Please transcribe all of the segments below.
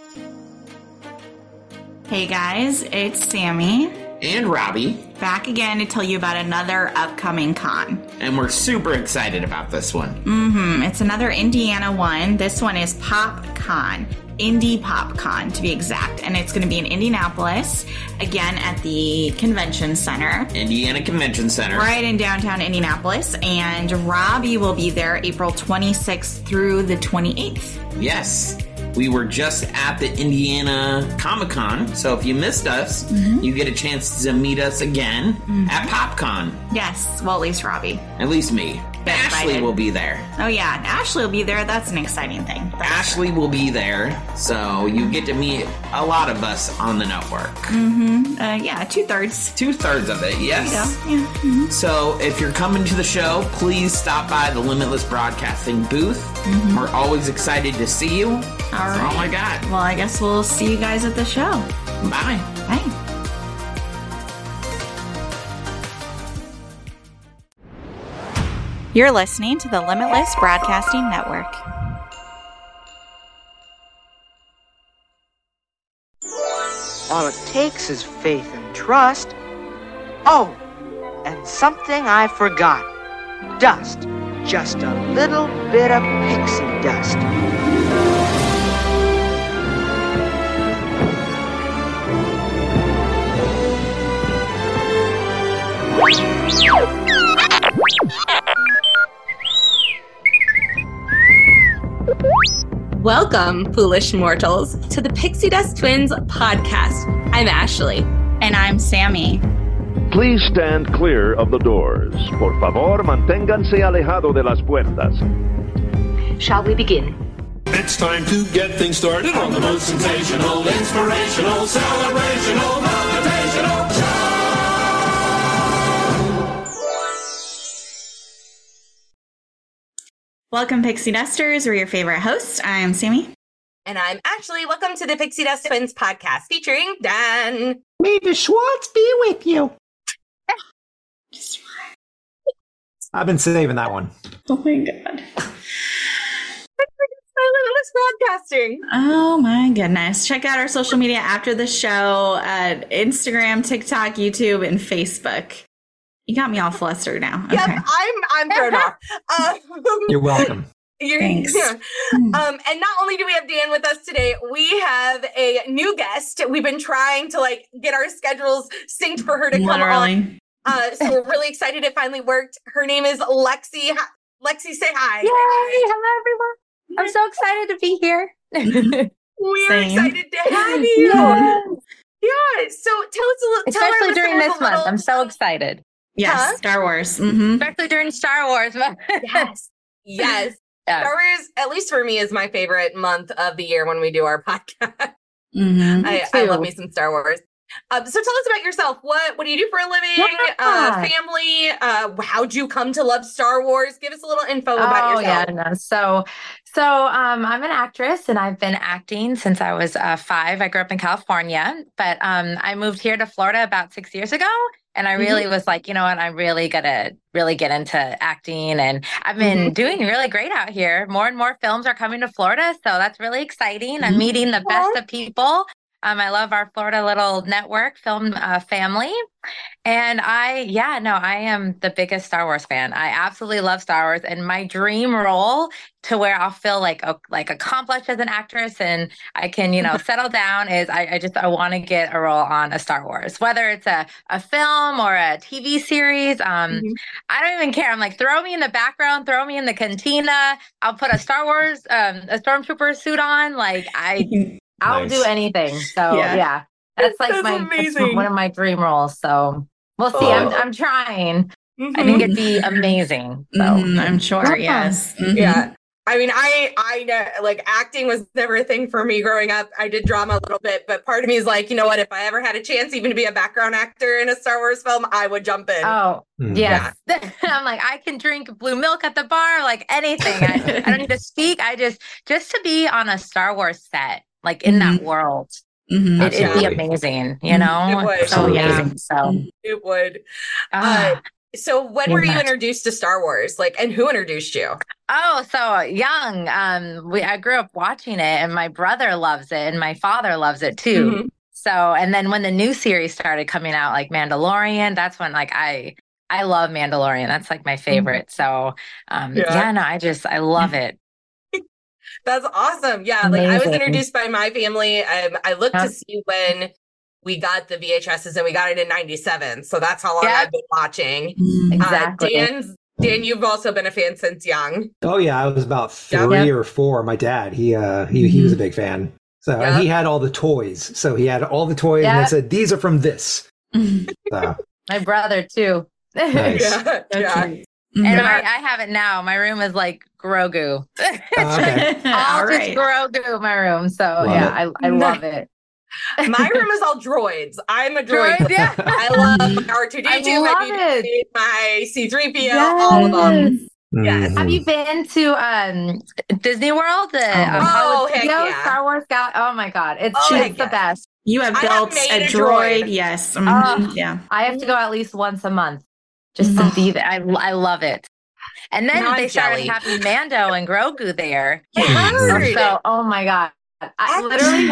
Hey guys, it's Sammy. And Robbie. Back again to tell you about another upcoming con. And we're super excited about this one. It's another Indiana one. This one is PopCon. Indie PopCon, to be exact. And it's going to be in Indianapolis, again at the Convention Center. Indiana Convention Center. Right in downtown Indianapolis. And Robbie will be there April 26th through the 28th. Yes. We were just at the Indiana Comic-Con, so if you missed us, you get a chance to meet us again at PopCon. Yes, well, at least Robbie. At least me. Get Ashley invited. will be there. Oh, yeah, Ashley will be there. That's an exciting thing. Ashley will be there, so you get to meet a lot of us on the network. Yeah, 2/3. 2/3 of it, yes. There you go. Yeah. So if you're coming to the show, please stop by the Limitless Broadcasting booth. We're always excited to see you. That's all I got. Well, I guess we'll see you guys at the show. Bye. Bye. You're listening to the Limitless Broadcasting Network. All it takes is faith and trust. Oh, and something I forgot. Dust. Just a little bit of pixie dust. Welcome, foolish mortals, to the Pixie Dust Twins podcast. I'm Ashley. And I'm Sammy. Please stand clear of the doors. Por favor, manténganse alejado de las puertas. Shall we begin? It's time to get things started on the most sensational, inspirational, celebrational, motivational show. Welcome, Pixie Dusters. We're your favorite hosts. I'm Sammy. And I'm Ashley. Welcome to the Pixie Dust Twins podcast featuring Dan. May the Schwartz be with you. I've been saving that one. Oh my God. Limitless Broadcasting. Oh my goodness. Check out our social media after the show at Instagram, TikTok, YouTube, and Facebook. You got me all flustered now. Yep, Okay. I'm thrown off. You're welcome. Thanks. And not only do we have Dan with us today, we have a new guest. We've been trying to get our schedules synced for her to come on. So we're really excited it finally worked. Her name is Lexi. Lexi, say hi. Yay! Hello, everyone. I'm so excited to be here. We're excited to have you. Yeah. So tell us a little. Especially during this month. I'm so excited. Yes, Star Wars. Especially during Star Wars. Yes. Yes. Star Wars, at least for me, is my favorite month of the year when we do our podcast. I love me some Star Wars. So tell us about yourself. What do you do for a living? Family? How'd you come to love Star Wars? Give us a little info about yourself. So I'm an actress and I've been acting since I was 5. I grew up in California, but I moved here to Florida about 6 years ago. And I really was like, you know what, I'm really gonna get into acting. And I've been doing really great out here. More and more films are coming to Florida. So that's really exciting. I'm meeting the best of people. I love our Florida little network film family. And I am the biggest Star Wars fan. I absolutely love Star Wars. And my dream role to where I'll feel like accomplished as an actress and I can, settle down is I want to get a role on a Star Wars, whether it's a film or a TV series. I don't even care. I'm like, throw me in the background, throw me in the cantina. I'll put a Star Wars, a Stormtrooper suit on. I'll do anything. So yeah, that's amazing. One of my dream roles. So we'll see. I'm trying. I think it'd be amazing. So I'm sure. Yes. Yeah. I mean, I know, acting was never a thing for me growing up. I did drama a little bit, but part of me is like, you know what? If I ever had a chance even to be a background actor in a Star Wars film, I would jump in. Oh, yes. Yeah. I'm like, I can drink blue milk at the bar, anything. I don't need to speak. Just to be on a Star Wars set, in that world. It'd be amazing, It would. So amazing. So it would. So when were you introduced to Star Wars? Like, and who introduced you? Oh, so young. I grew up watching it, and my brother loves it, and my father loves it too. Mm-hmm. So, and then when the new series started coming out, like Mandalorian, that's when like I love Mandalorian. That's like my favorite. So, I love it. That's awesome. Yeah, Amazing. Like I was introduced by my family. I looked to see when we got the VHSs, and we got it in '97. So that's how long I've been watching. Exactly. Dan, you've also been a fan since young. Oh yeah, I was about 3 or 4. My dad, he was a big fan. So and he had all the toys. So he had all the toys, and it said these are from this. So. My brother too. Nice. And I have it now. My room is like Grogu. Okay. All just Grogu in my room. So I love it. My room is all droids. I'm a droid. Yeah. I love my R2D2, my C3PO, all of them. Yes. Have you been to Disney World? Heck yeah. Star Wars oh my God. It's the best. You have built a droid. Yes. Yeah. I have to go at least once a month just to be there. I love it. And then they started having Mando and Grogu there. So, oh my God. I literally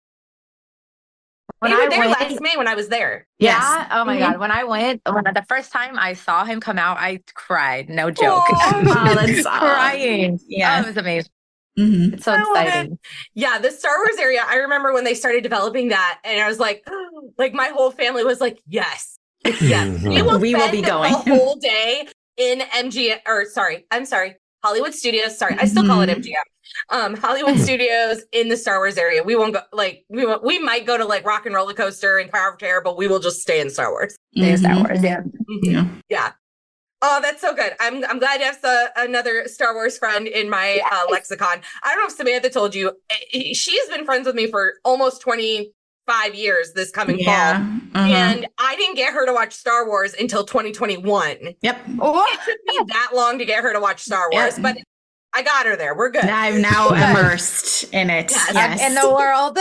when I went last May when I was there. Yeah. Oh my God. When I went, the first time I saw him come out, I cried. No joke. That's crying. Yeah. It was amazing. Mm-hmm. It's so exciting. Yeah. The Star Wars area. I remember when they started developing that, and I was like my whole family was like, yes. Yes. We will be going the whole day in Hollywood Studios. Sorry. I still call it MGM. Hollywood Studios in the Star Wars area. We won't go we might go to like Rock and Roller Coaster and Tower of Terror, but we will just stay in Star Wars. Star Wars, yeah. Mm-hmm. Yeah. Oh, that's so good. I'm glad to have another Star Wars friend in my lexicon. I don't know if Samantha told you, she's been friends with me for almost 25 years this coming fall. And I didn't get her to watch Star Wars until 2021. Yep. It took me that long to get her to watch Star Wars, but I got her there. We're good. I'm now immersed in it. Yes. In the world.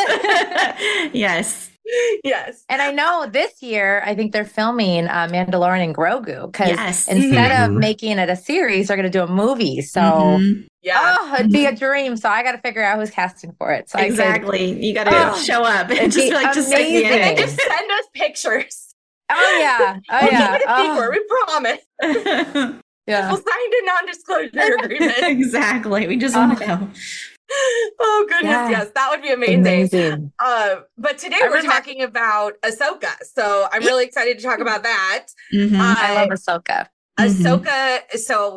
Yes. Yes. And I know this year, I think they're filming Mandalorian and Grogu because instead of making it a series, they're going to do a movie. So, it'd be a dream. So I got to figure out who's casting for it. So you got to show up and just be like, just send us pictures. Oh yeah. We promise. Yeah. We'll sign a non-disclosure agreement. Exactly. We just want to know. Oh, goodness. Yeah. Yes, that would be amazing. But today we're talking about Ahsoka. So I'm really excited to talk about that. I love Ahsoka. Ahsoka. So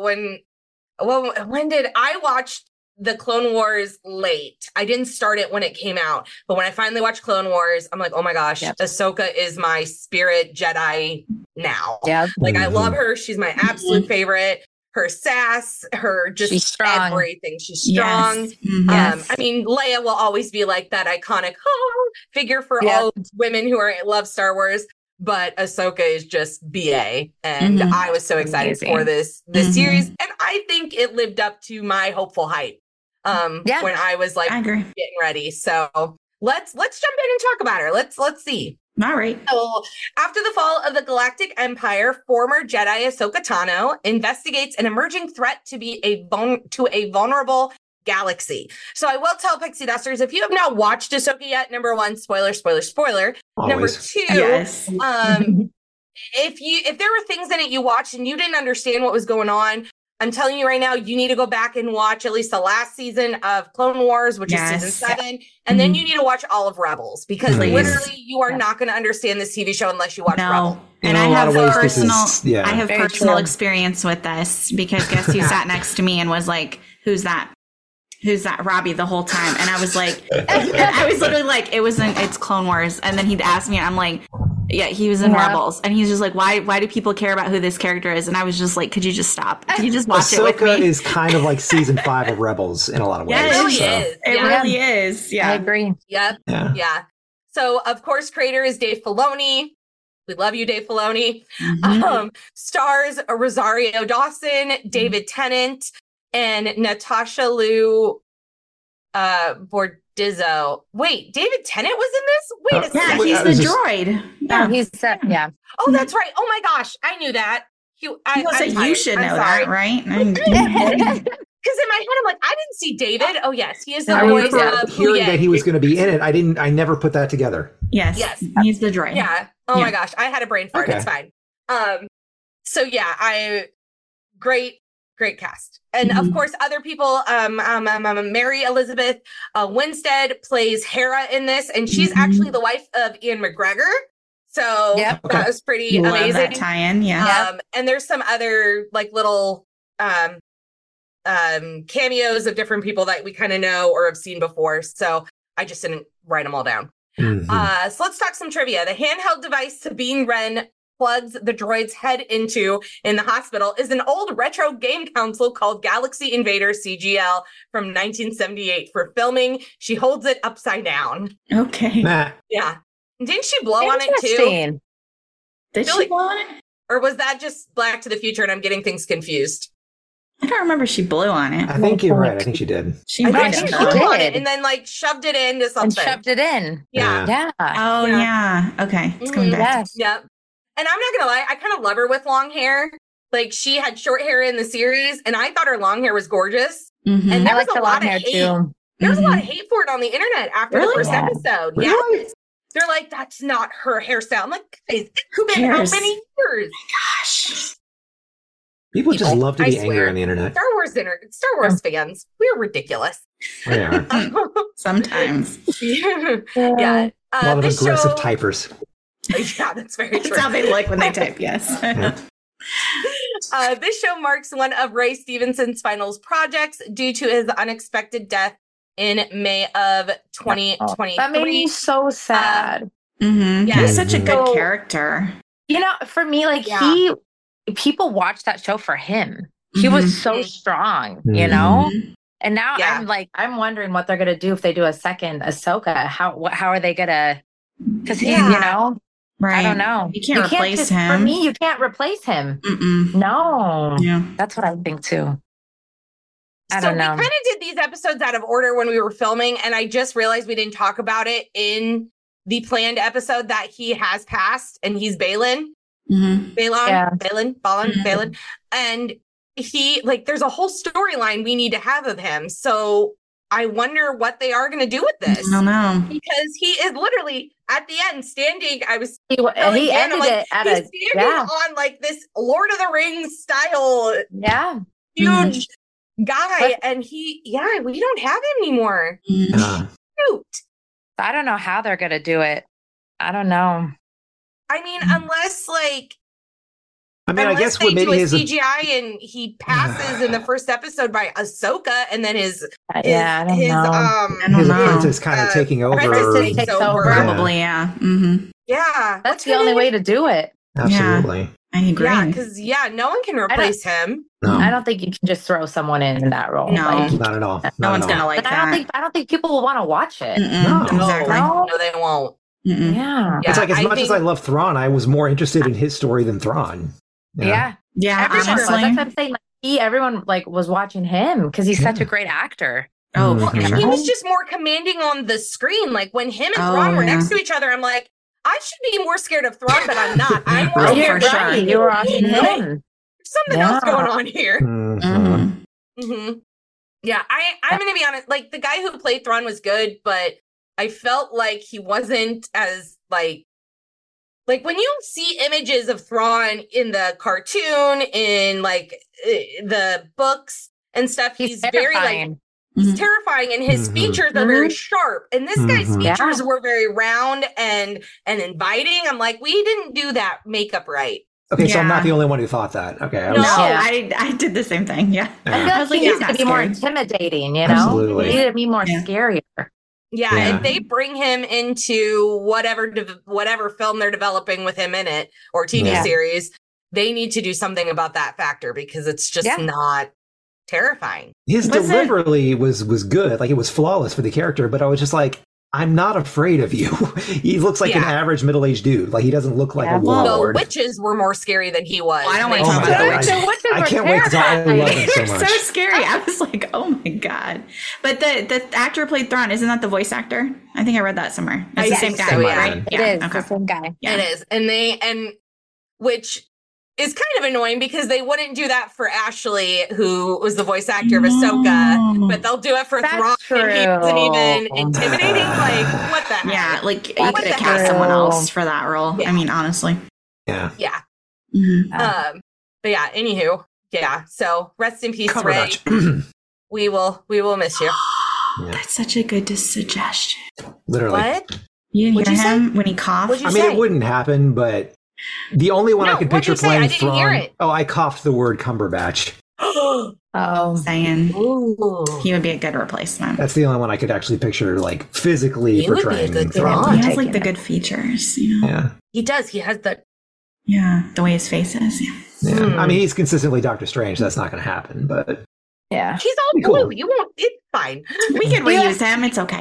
when did I watch the Clone Wars late? I didn't start it when it came out, but when I finally watched Clone Wars, I'm like, oh my gosh, Ahsoka is my spirit Jedi now. Yeah. Like I love her. She's my absolute favorite. Her sass, her just everything. She's strong. Yes. I mean, Leia will always be like that iconic figure for all women who love Star Wars. But Ahsoka is just BA. And I was so excited for this series. And I think it lived up to my hopeful hype when I was like getting ready. So let's jump in and talk about her. Let's see. All right. So after the fall of the Galactic Empire, former Jedi Ahsoka Tano investigates an emerging threat to a vulnerable galaxy. So I will tell Pixie Dusters, if you have not watched Ahsoka yet, number one, spoiler. Always. Number two, if there were things in it you watched and you didn't understand what was going on, I'm telling you right now, you need to go back and watch at least the last season of Clone Wars, which is season 7. And then you need to watch all of Rebels because literally you are not going to understand this TV show unless you watch Rebels. And I have personal experience with this because guess who sat next to me and was like, who's that Robbie the whole time? And I was like, I was literally like, it's Clone Wars. And then he'd ask me, and I'm like, yeah, he was in Rebels. And he's just like, why do people care about who this character is? And I was just like, could you just stop? Could you just watch it with me? Ahsoka is kind of like season 5 of Rebels in a lot of ways. Yeah, it really is. It really is. Yeah. I agree. Yep. Yeah. So, of course, creator is Dave Filoni. We love you, Dave Filoni. Stars Rosario Dawson, David Tennant, and Natasha Liu Bordizzo. Wait, David Tennant was in this? Wait a second. Yeah, he's the droid. Yeah, he's Oh, that's right. Oh my gosh, I knew that. You should know that, right? Because in my head, I'm like, I didn't see David. Oh yes, he is the voice of hearing that he was going to be in it. I never put that together. Yes, he's the droid. Yeah. Oh my gosh, I had a brain fart. Okay. It's fine. So yeah, great cast, and of course, other people. Mary Elizabeth Winstead plays Hera in this, and she's actually the wife of Ian McGregor. So that was pretty amazing. That tie-in, yeah. And there's some other like little cameos of different people that we kind of know or have seen before. So I just didn't write them all down. So let's talk some trivia. The handheld device Sabine Wren plugs the droid's head into in the hospital is an old retro game console called Galaxy Invader CGL from 1978. For filming, she holds it upside down. Okay. Yeah. Didn't she blow on it too? Did she blow on it? Or was that just Back to the Future and I'm getting things confused? I don't remember she blew on it. I think you're right. I think she did. She blew on it and then like shoved it into something. And shoved it in. Yeah. Oh, yeah. Okay. It's coming back. Yep. And I'm not going to lie, I kind of love her with long hair. Like, she had short hair in the series, and I thought her long hair was gorgeous. And there was a lot of hate. There was a lot of hate for it on the internet after the first episode. Really? Yeah. They're like, that's not her hairstyle. I'm like, who cares? How many years? Oh my gosh. People just love to be angry on the internet. Star Wars fans, we're ridiculous. We are. Sometimes. Yeah. A lot of aggressive typers. Yeah, that's very true. That's how they look when they type, yes. This show marks one of Ray Stevenson's final projects due to his unexpected death in May of 2023. That made me so sad. He's such a good character. You know, for me, like people watched that show for him. He was so strong, you know? And now I'm wondering what they're going to do if they do a second Ahsoka. How are they going to, because he's, you know, right. I don't know. You can't replace him. For me, you can't replace him. No. Yeah. That's what I think too. I don't know. We kind of did these episodes out of order when we were filming, and I just realized we didn't talk about it in the planned episode that he has passed, and he's Balin. Balin. And he, like, there's a whole storyline we need to have of him. So I wonder what they are going to do with this. I don't know. Because he is literally at the end standing. He ended it at he's standing on like this Lord of the Rings style. Yeah. Huge guy. And we don't have him anymore. Shoot. I don't know how they're going to do it. I don't know. I mean, unless like, I guess what maybe his CGI and he passes in the first episode by Ahsoka, and then his apprentice kind of taking over. Takes over. Probably, yeah. Yeah, that's the only way to do it. Absolutely, yeah, I agree. Yeah, because no one can replace him. No. I don't think you can just throw someone in that role. No, not at all. No one's gonna like that. I don't think people will want to watch it. No, exactly. No, they won't. Yeah, it's like as much as I love Thrawn, I was more interested in his story than Thrawn. Yeah. Honestly, that's what I'm saying. Like, everyone like was watching him because he's such a great actor. Oh, he was just more commanding on the screen. Like when him and Thrawn were next to each other, I'm like, I should be more scared of Thrawn, but I'm not. I'm more scared of Thrawn. You were watching him. There's something else going on here. Yeah, I'm going to be honest. Like the guy who played Thrawn was good, but I felt like he wasn't as like when you see images of Thrawn in the cartoon, in like the books and stuff, he's very like he's terrifying, and his features are very sharp. And this guy's features were very round and inviting. I'm like, we didn't do that makeup right. Okay, so I'm not the only one who thought that. Okay, I did the same thing. Yeah, I was like, he needs to be more intimidating. You know, absolutely. He needed to be more scarier. Yeah, if they bring him into whatever film they're developing with him in it or TV series, they need to do something about that factor because it's just not terrifying. His delivery was good, like it was flawless for the character, but I was just like, I'm not afraid of you. He looks like an average middle-aged dude. Like he doesn't look like a warlord. The witches were more scary than he was. Well, I don't want to talk about the witches. I can't wait because I love it so much. So scary. I was like, oh my god. But the actor who played Thrawn, isn't that the voice actor? I think I read that somewhere. It's the same guy, right? It is the same guy. Yeah. It is, which is kind of annoying because they wouldn't do that for Ashley, who was the voice actor of Ahsoka, but they'll do it for Thrawn. And he isn't even intimidating. Like, what the heck? Yeah, like you could have cast someone else for that role. Yeah. I mean, honestly. Yeah. Yeah. Mm-hmm. But yeah, anywho. Yeah. So rest in peace, Ray. We will miss you. Yeah. That's such a good suggestion. Literally. What? You didn't hear him when he coughed? I mean, it wouldn't happen, but the only one I could picture playing Thrawn. Oh, I coughed the word Cumberbatch. Saying he would be a good replacement. That's the only one I could actually picture, like, physically portraying Thrawn. He has, like, the good features, you know? Yeah. He does. He has the... Yeah, the way his face is. Yeah. I mean, he's consistently Doctor Strange. So that's not going to happen, but... Yeah. He's all blue. Cool. You won't... It's fine. We can reuse him. It's okay.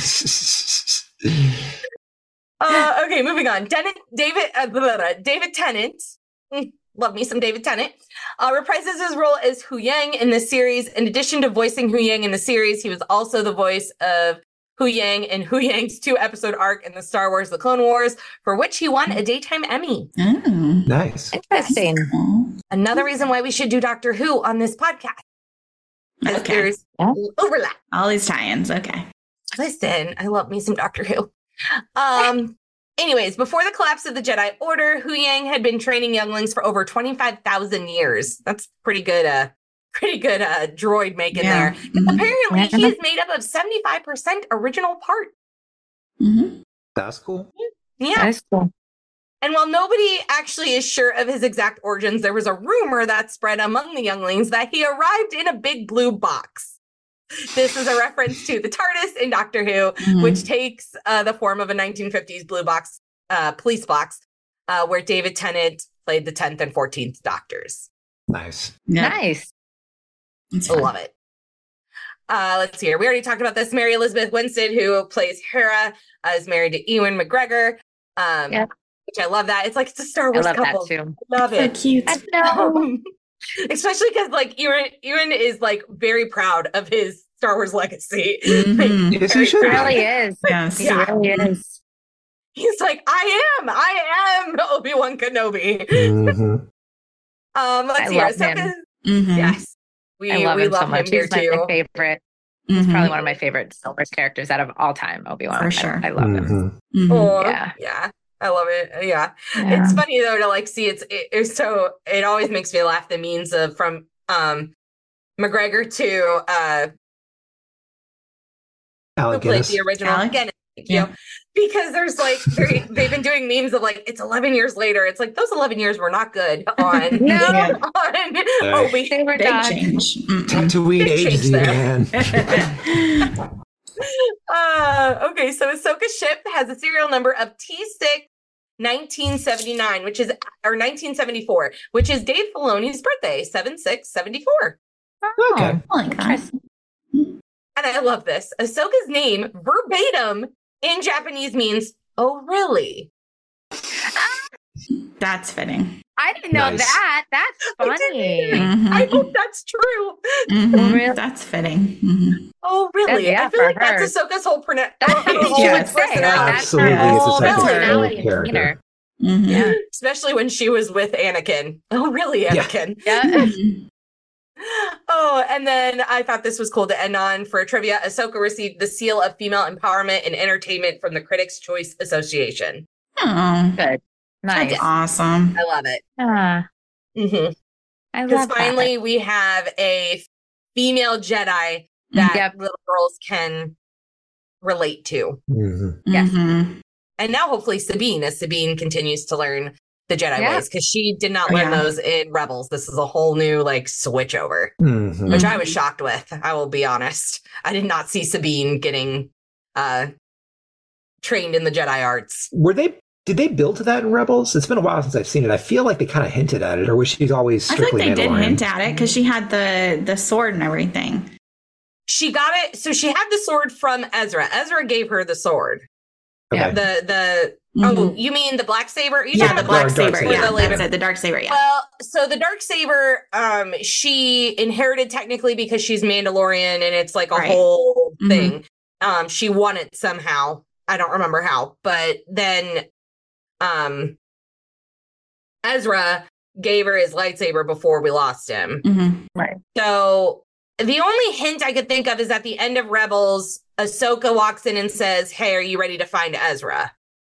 Okay, moving on. David Tennant. Love me some David Tennant. Reprises his role as Huyang in the series. In addition to voicing Huyang in the series, he was also the voice of Huyang in Huyang's 2-episode arc in the Star Wars The Clone Wars, for which he won a Daytime Emmy. Nice. Interesting. Another reason why we should do Doctor Who on this podcast. Okay. There's overlap. All these tie-ins. Okay. Listen, I love me some Doctor Who. Anyways, before the collapse of the Jedi Order, Huyang had been training younglings for over 25,000 years. That's pretty good droid making there. Apparently, he is made up of 75% original part. Mm-hmm. That's cool. Yeah. That's cool. And while nobody actually is sure of his exact origins, there was a rumor that spread among the younglings that he arrived in a big blue box. This is a reference to the TARDIS in Doctor Who, which takes the form of a 1950s blue box, police box, where David Tennant played the 10th and 14th Doctors. Nice. Yeah. Nice. I love it. Let's see here. We already talked about this. Mary Elizabeth Winstead, who plays Hera, is married to Ewan McGregor. Which I love that. It's like it's a Star Wars couple. That too. I love it. So cute. I know. Especially because like Ewan is like very proud of his Star Wars legacy. Mm-hmm. Yes, he should. He really is. Yes. He really is. He's like, I am Obi-Wan Kenobi. Mm-hmm. Let's see. Him. Yes. I love him love so much. Him here He's my too. favorite. He's probably one of my favorite Star Wars characters out of all time, Obi-Wan. For sure. I love him. Oh, yeah. I love it. Yeah. It's funny though to like see it always makes me laugh, the memes of from McGregor to Alec Guinness. The original Guinness. Because there's like they've been doing memes of like it's 11 years later. It's like those 11 years were not good on Obi. They were big change. Tatooine ages you, man. Okay, so Ahsoka's ship has a serial number of T6 1979, which is 1974, which is Dave Filoni's birthday, 7/6/74. Okay. I like that. And I love this. Ahsoka's name verbatim in Japanese means, "Oh, really?" That's fitting. I didn't know that. That's funny. I hope that's true. Really? That's fitting. Oh, really? I feel like that's Ahsoka's whole personality. Character. Yeah. Especially when she was with Anakin. Oh, really, Anakin? Yeah. Oh, and then I thought this was cool to end on for trivia. Ahsoka received the Seal of Female Empowerment and Entertainment from the Critics' Choice Association. Oh, good. Nice. That's awesome. I love it. I love finally we have a female Jedi that little girls can relate to. Yes. And now hopefully Sabine, as Sabine continues to learn the Jedi ways, because she did not learn those in Rebels. This is a whole new like switch over, which I was shocked with. I will be honest. I did not see Sabine getting trained in the Jedi arts. Did they build to that in Rebels? It's been a while since I've seen it. I feel like they kind of hinted at it, or was she always strictly I feel like they Mandalorian? did hint at it because she had the sword and everything. She got it. So she had the sword from Ezra. Ezra gave her the sword. Okay. Oh, you mean the black saber? The black saber. Yeah, that's it. The dark saber. Yeah. Well, so the dark saber, she inherited technically because she's Mandalorian, and it's like a whole thing. She won it somehow. I don't remember how, but then Ezra gave her his lightsaber before we lost him. Mm-hmm. Right. So the only hint I could think of is at the end of Rebels, Ahsoka walks in and says, "Hey, are you ready to find Ezra?"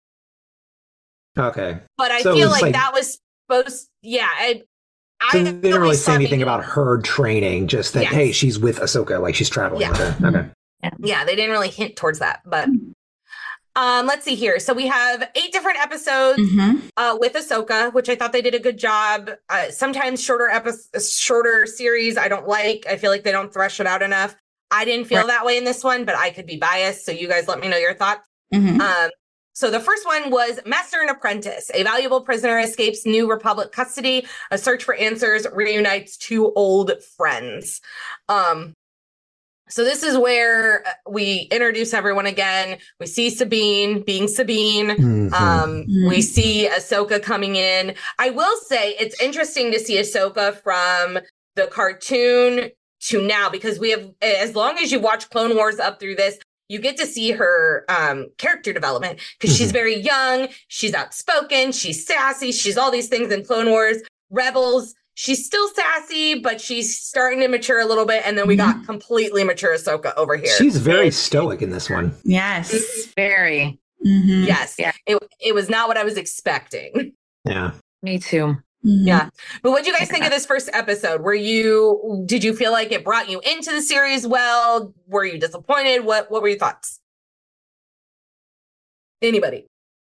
Okay. But I feel like that was supposed, so they didn't really say anything about her training, just that, hey, she's with Ahsoka, like she's traveling with her. Okay. Yeah, they didn't really hint towards that. But let's see here. So we have 8 different episodes with Ahsoka, which I thought they did a good job. Sometimes shorter series I don't like. I feel like they don't thresh it out enough. I didn't feel that way in this one, but I could be biased. So you guys let me know your thoughts. So the first one was Master and Apprentice. A valuable prisoner escapes New Republic custody. A search for answers reunites 2 old friends. So this is where we introduce everyone again. We see Sabine being Sabine. We see Ahsoka coming in. I will say it's interesting to see Ahsoka from the cartoon to now, because we have, as long as you watch Clone Wars up through this, you get to see her character development, because she's very young, she's outspoken, she's sassy, she's all these things in Clone Wars. Rebels, she's still sassy, but she's starting to mature a little bit. And then we got completely mature Ahsoka over here. She's very stoic in this one. Yes. Very. Yes. Yeah. It was not what I was expecting. Yeah. Me too. Yeah. But what do you guys think of this first episode? Did you feel like it brought you into the series well? Were you disappointed? What were your thoughts? Anybody?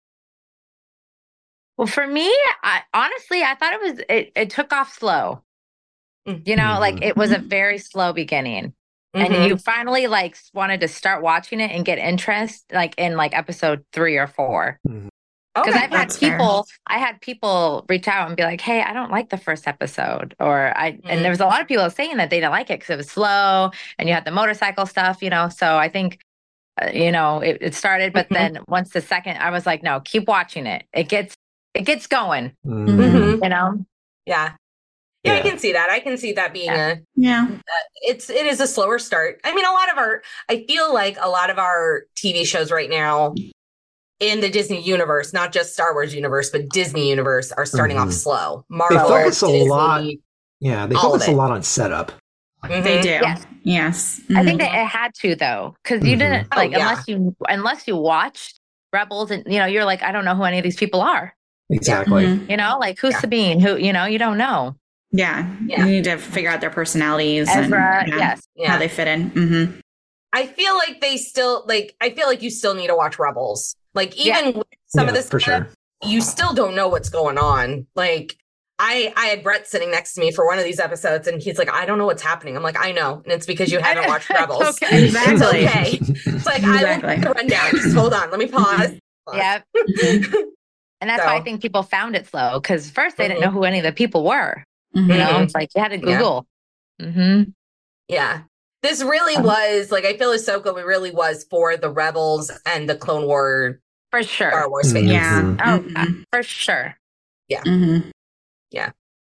Well, for me, I thought it took off slow. You know, like it was a very slow beginning. And you finally like wanted to start watching it and get interest like in like episode 3 or 4. Because I had people reach out and be like, "Hey, I don't like the first episode," and there was a lot of people saying that they didn't like it because it was slow and you had the motorcycle stuff, you know. So I think, it started, but then once the second, I was like, "No, keep watching it. It gets going." You know. Yeah, I can see that. I can see that being it is a slower start. I mean, I feel like a lot of our TV shows right now in the Disney universe, not just Star Wars universe, but Disney universe, are starting off slow. Marvel, they focus Disney, a lot. Yeah, they focus a lot on setup. They do. Yes. I think that it had to, though, because you didn't unless you watched Rebels, and you're like, I don't know who any of these people are. Exactly. Like who's Sabine? Who you don't know. Yeah. You need to figure out their personalities. Ezra, and how they fit in. I feel like you still need to watch Rebels. Like, even with some of this stuff, you still don't know what's going on. Like, I had Brett sitting next to me for one of these episodes, and he's like, "I don't know what's happening." I'm like, "I know, and it's because you haven't watched Rebels." Okay. Exactly. It's okay. It's like, I will get the rundown. Just hold on. Let me pause. Yep. And that's why I think people found it slow, because first they didn't know who any of the people were. It's like you had to Google. Yeah. This really was, like, I feel Ahsoka really was for the Rebels and the Clone War. For sure. Star Wars fans. Yeah. Oh, for sure. Yeah. Yeah.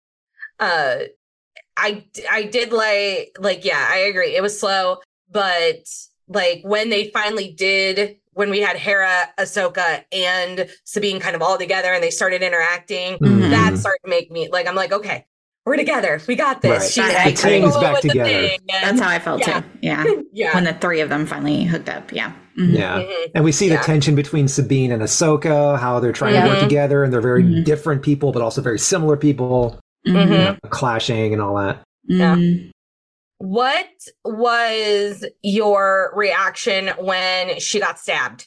I did like, I agree. It was slow, but like when they finally when we had Hera, Ahsoka, and Sabine kind of all together and they started interacting, that started to make me like, I'm like, okay, we're together. We got this. Right. The team's back together. That's how I felt too. Yeah. When the 3 of them finally hooked up. Yeah. And we see the tension between Sabine and Ahsoka, how they're trying to work together, and they're very different people, but also very similar people, clashing and all that. Yeah. What was your reaction when she got stabbed?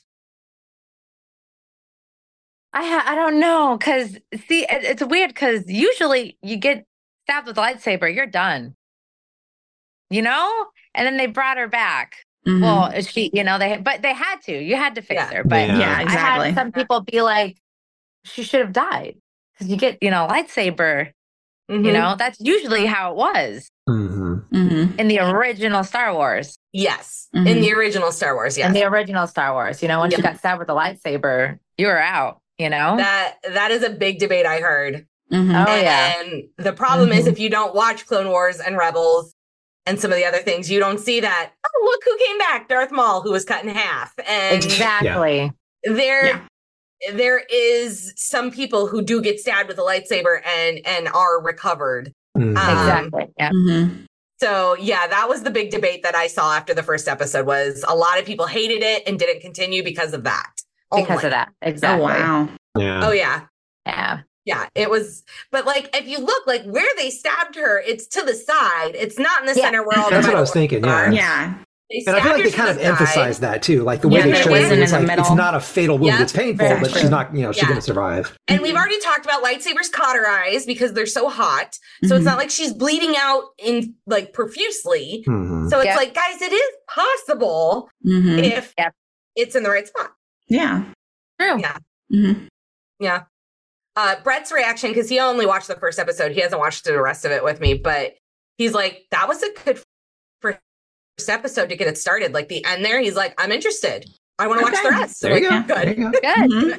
I don't know, because see, it's weird, because usually you get stabbed with a lightsaber, you're done, and then they brought her back. Well, she, they had to. You had to fix her, but exactly. I had some people be like, she should have died, because you get, lightsaber. That's usually how it was in the original Star Wars. Yes, in the original Star Wars. Yes, in the original Star Wars. Once you got stabbed with a lightsaber, you were out. That is a big debate I heard. And the problem is, if you don't watch Clone Wars and Rebels and some of the other things, you don't see that. Oh, look who came back, Darth Maul, who was cut in half. And exactly. there is some people who do get stabbed with a lightsaber and are recovered. Exactly. Yeah. So yeah, that was the big debate that I saw after the first episode. Was a lot of people hated it and didn't continue because of that. Because of that, exactly. Oh wow. Yeah. Oh yeah. Yeah. Yeah, it was, but like if you look like where they stabbed her, it's to the side. It's not in the center where all the That's what I was thinking. Yeah. Yeah. And I feel like they kind of emphasize that too, like the way they show it. It's like it's not a fatal wound; it's painful, but she's not, she's going to survive. And we've already talked about lightsabers cauterize because they're so hot, so it's not like she's bleeding out in like profusely. So it's like, guys, it is possible if it's in the right spot. Yeah, true. Yeah, yeah. Brett's reaction, because he only watched the first episode, he hasn't watched the rest of it with me, but he's like, that was a good first episode to get it started. Like the end there, he's like, I'm interested. I want to watch the rest. There you go. Good. There you go. Good.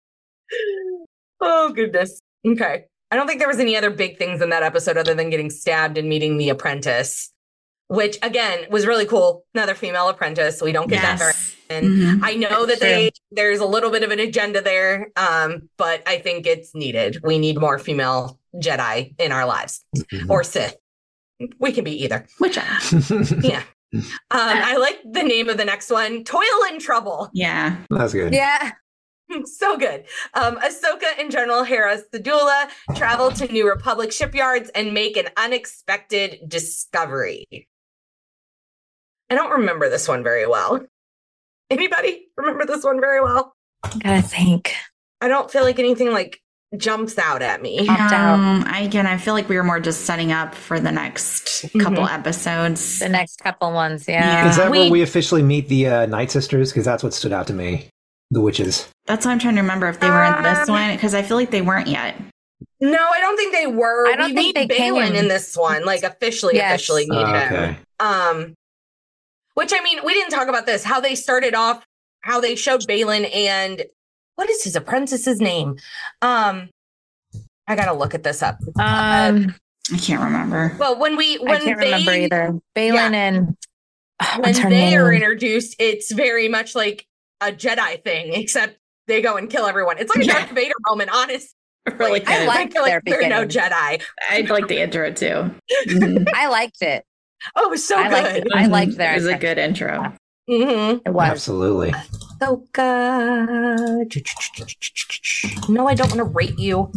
Oh, goodness. Okay. I don't think there was any other big things in that episode other than getting stabbed and meeting the apprentice, which again was really cool. Another female apprentice. We don't get that very often. I know that there's a little bit of an agenda there, but I think it's needed. We need more female Jedi in our lives or Sith. We can be either. Whichever. Yeah. I like the name of the next one, Toil and Trouble. Yeah. That's good. Yeah. So good. Ahsoka and General Hera Syndulla travel to New Republic shipyards and make an unexpected discovery. I don't remember this one very well. Anybody remember this one very well? I gotta think. I don't feel like anything like jumps out at me. I feel like we were more just setting up for the next couple episodes. The next couple ones, yeah. Is that where we officially meet the Night Sisters? Because that's what stood out to me. The witches. That's why I'm trying to remember if they were in this one, because I feel like they weren't yet. No, I don't think they were. I don't think they Baylan came in this one, like officially meet him. Okay. Which I mean, we didn't talk about this. How they started off, how they showed Baylan and what is his apprentice's name? I gotta look at this up. I can't remember. Well, when I can't remember either. Baylan and when they are introduced, it's very much like a Jedi thing, except they go and kill everyone. It's like a Darth Vader moment, honestly. Really, I liked their they're beginning. no Jedi. I like the intro too. I liked it. Oh, it was so good. I liked their. It was a good intro. It was. Absolutely. Ahsoka. No, I don't want to rate you.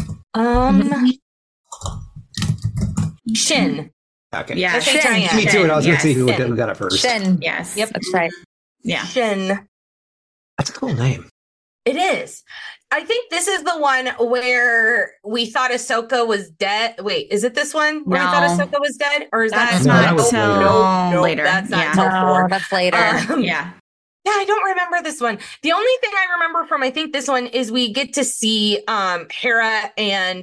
Shin. Okay. Yeah, Shin. Me too. And I was going to see who got it first. Shin. Yes. Yep. That's right. Yeah. Shin. That's a cool name. It is. I think this is the one where we thought Ahsoka was dead. Wait, is it this one where we thought Ahsoka was dead? Or is That's that not until later? That's not Yeah. until 4. That's later. Yeah. Yeah, I don't remember this one. The only thing I remember from I think this one is we get to see Hera and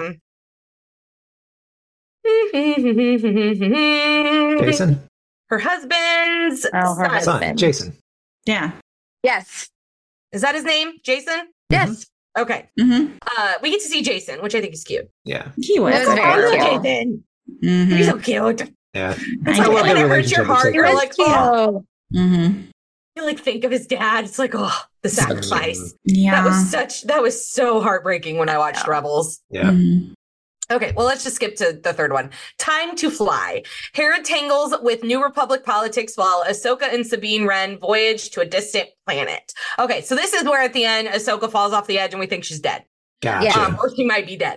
Jason? her husband's her Son, Jason. Yeah. Yes. Is that his name? Jason? Yes. Okay. Mm-hmm. We get to see Jason, which I think is cute. Yeah. He was. It was very cute. Jason. Mm-hmm. He's so cute. Yeah. It's like when it hurts your heart, you're like, oh. Mm-hmm. You like think of his dad. It's like, oh, the sacrifice. Yeah. That was so heartbreaking when I watched Rebels. Yeah. Mm-hmm. Okay, well, let's just skip to the third one. Time to Fly. Hera tangles with New Republic politics while Ahsoka and Sabine Wren voyage to a distant planet. Okay, so this is where at the end, Ahsoka falls off the edge and we think she's dead. Gotcha. Or she might be dead.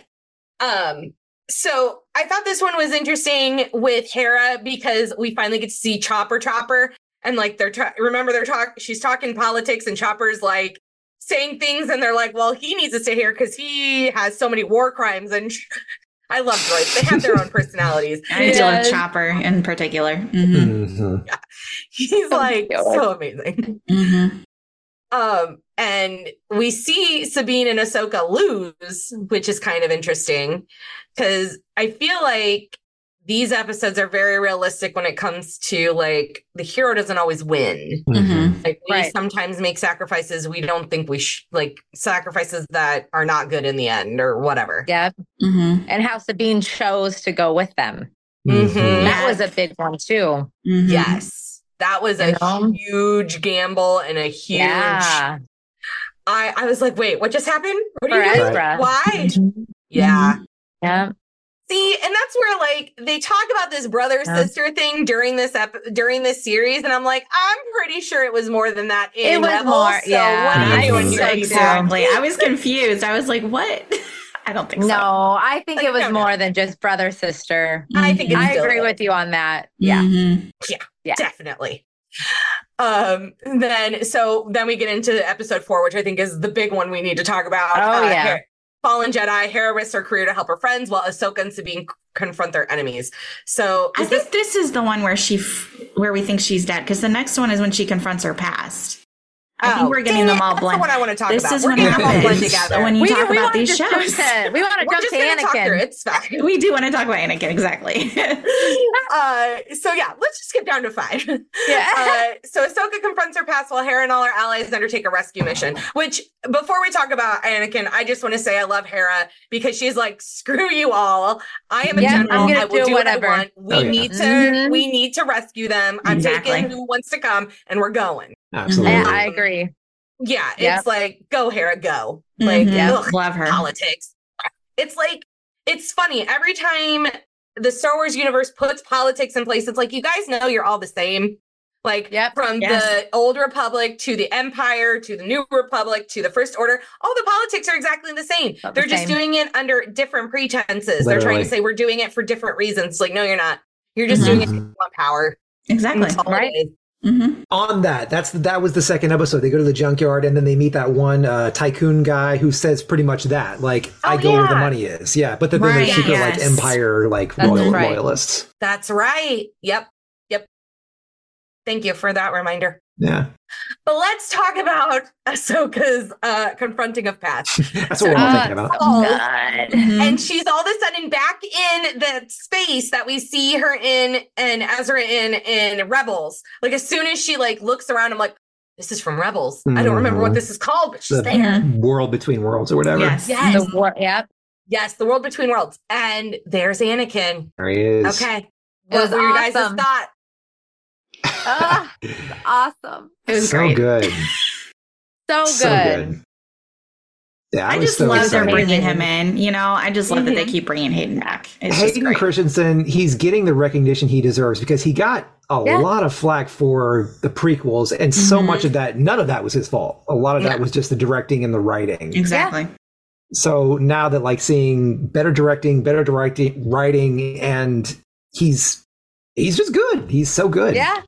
So I thought this one was interesting with Hera because we finally get to see Chopper. And like, she's talking politics and Chopper's like saying things and they're like, well, he needs to stay here because he has so many war crimes. And I love droids. They have their own personalities. I love Chopper in particular. Mm-hmm. Mm-hmm. Yeah. He's like so amazing. Mm-hmm. And we see Sabine and Ahsoka lose, which is kind of interesting because I feel like these episodes are very realistic when it comes to like the hero doesn't always win. Mm-hmm. Like we sometimes make sacrifices we don't think we like sacrifices that are not good in the end or whatever. Yep. Mm-hmm. And how Sabine chose to go with them. Mm-hmm. That was a big one too. Mm-hmm. Yes. That was a huge gamble and a huge I was like, wait, what just happened? What are For you doing? Ezra. Why? Yeah. Yeah. See, and that's where like they talk about this brother sister thing during this series, and I'm like, I'm pretty sure it was more than that. In It was Rebels, more. so Yeah, what are you doing here? Exactly. I was confused. I was like, what? I don't think so. No, I think it was more than just brother sister. I think I agree with you on that. Yeah. Yeah, definitely. Then we get into episode 4, which I think is the big one we need to talk about. Oh, Fallen Jedi. Hera risks her career to help her friends, while Ahsoka and Sabine confront their enemies. So I think this is the one where we think she's dead, because the next one is when she confronts her past. I think we're getting them all blended. That's what I want to talk about. This is we're when getting them all blended together. When you talk about these shows. We want to jump to Anakin. It's fine. We do want to talk about Anakin, exactly. So yeah, let's just skip down to 5. Yeah. So Ahsoka confronts her past while Hera and all her allies undertake a rescue mission. Which, before we talk about Anakin, I just want to say I love Hera because she's like, screw you all. I am a general. I will do what I want. We need to rescue them. I'm taking who wants to come, and we're going. Absolutely. I agree. Yeah, it's like, go Hera, go. Like, love her. Politics. It's like, it's funny. Every time the Star Wars universe puts politics in place, it's like, you guys know you're all the same. Like, from the Old Republic to the Empire to the New Republic to the First Order, all the politics are exactly the same. They're just doing it under different pretenses. Literally. They're trying to say, we're doing it for different reasons. Like, no, you're not. You're just doing it because you want power. Exactly. Right. On that was the second episode. They go to the junkyard and then they meet that one tycoon guy who says pretty much that, like, I go where the money is. Yeah, but then they're secret like Empire like loyalists. That's right. Yep. Thank you for that reminder. Yeah. But let's talk about Ahsoka's confronting of past. That's what we're thinking about. And she's all of a sudden back in the space that we see her in and Ezra in Rebels. Like, as soon as she like looks around, I'm like, this is from Rebels. I don't remember what this is called, but she's there. World Between Worlds or whatever. Yes. Yes, the World Between Worlds. And there's Anakin. There he is. Okay. What were your guys' thoughts? Awesome. It was so great. Good. So good. Yeah, I just love they're bringing him in. You know, I just love that they keep bringing Hayden back. Hayden Christensen, he's getting the recognition he deserves because he got a lot of flack for the prequels, and so much of that, none of that was his fault. A lot of that was just the directing and the writing. Exactly. Yeah. So now that like seeing better directing, writing, and he's just good. He's so good. Yeah.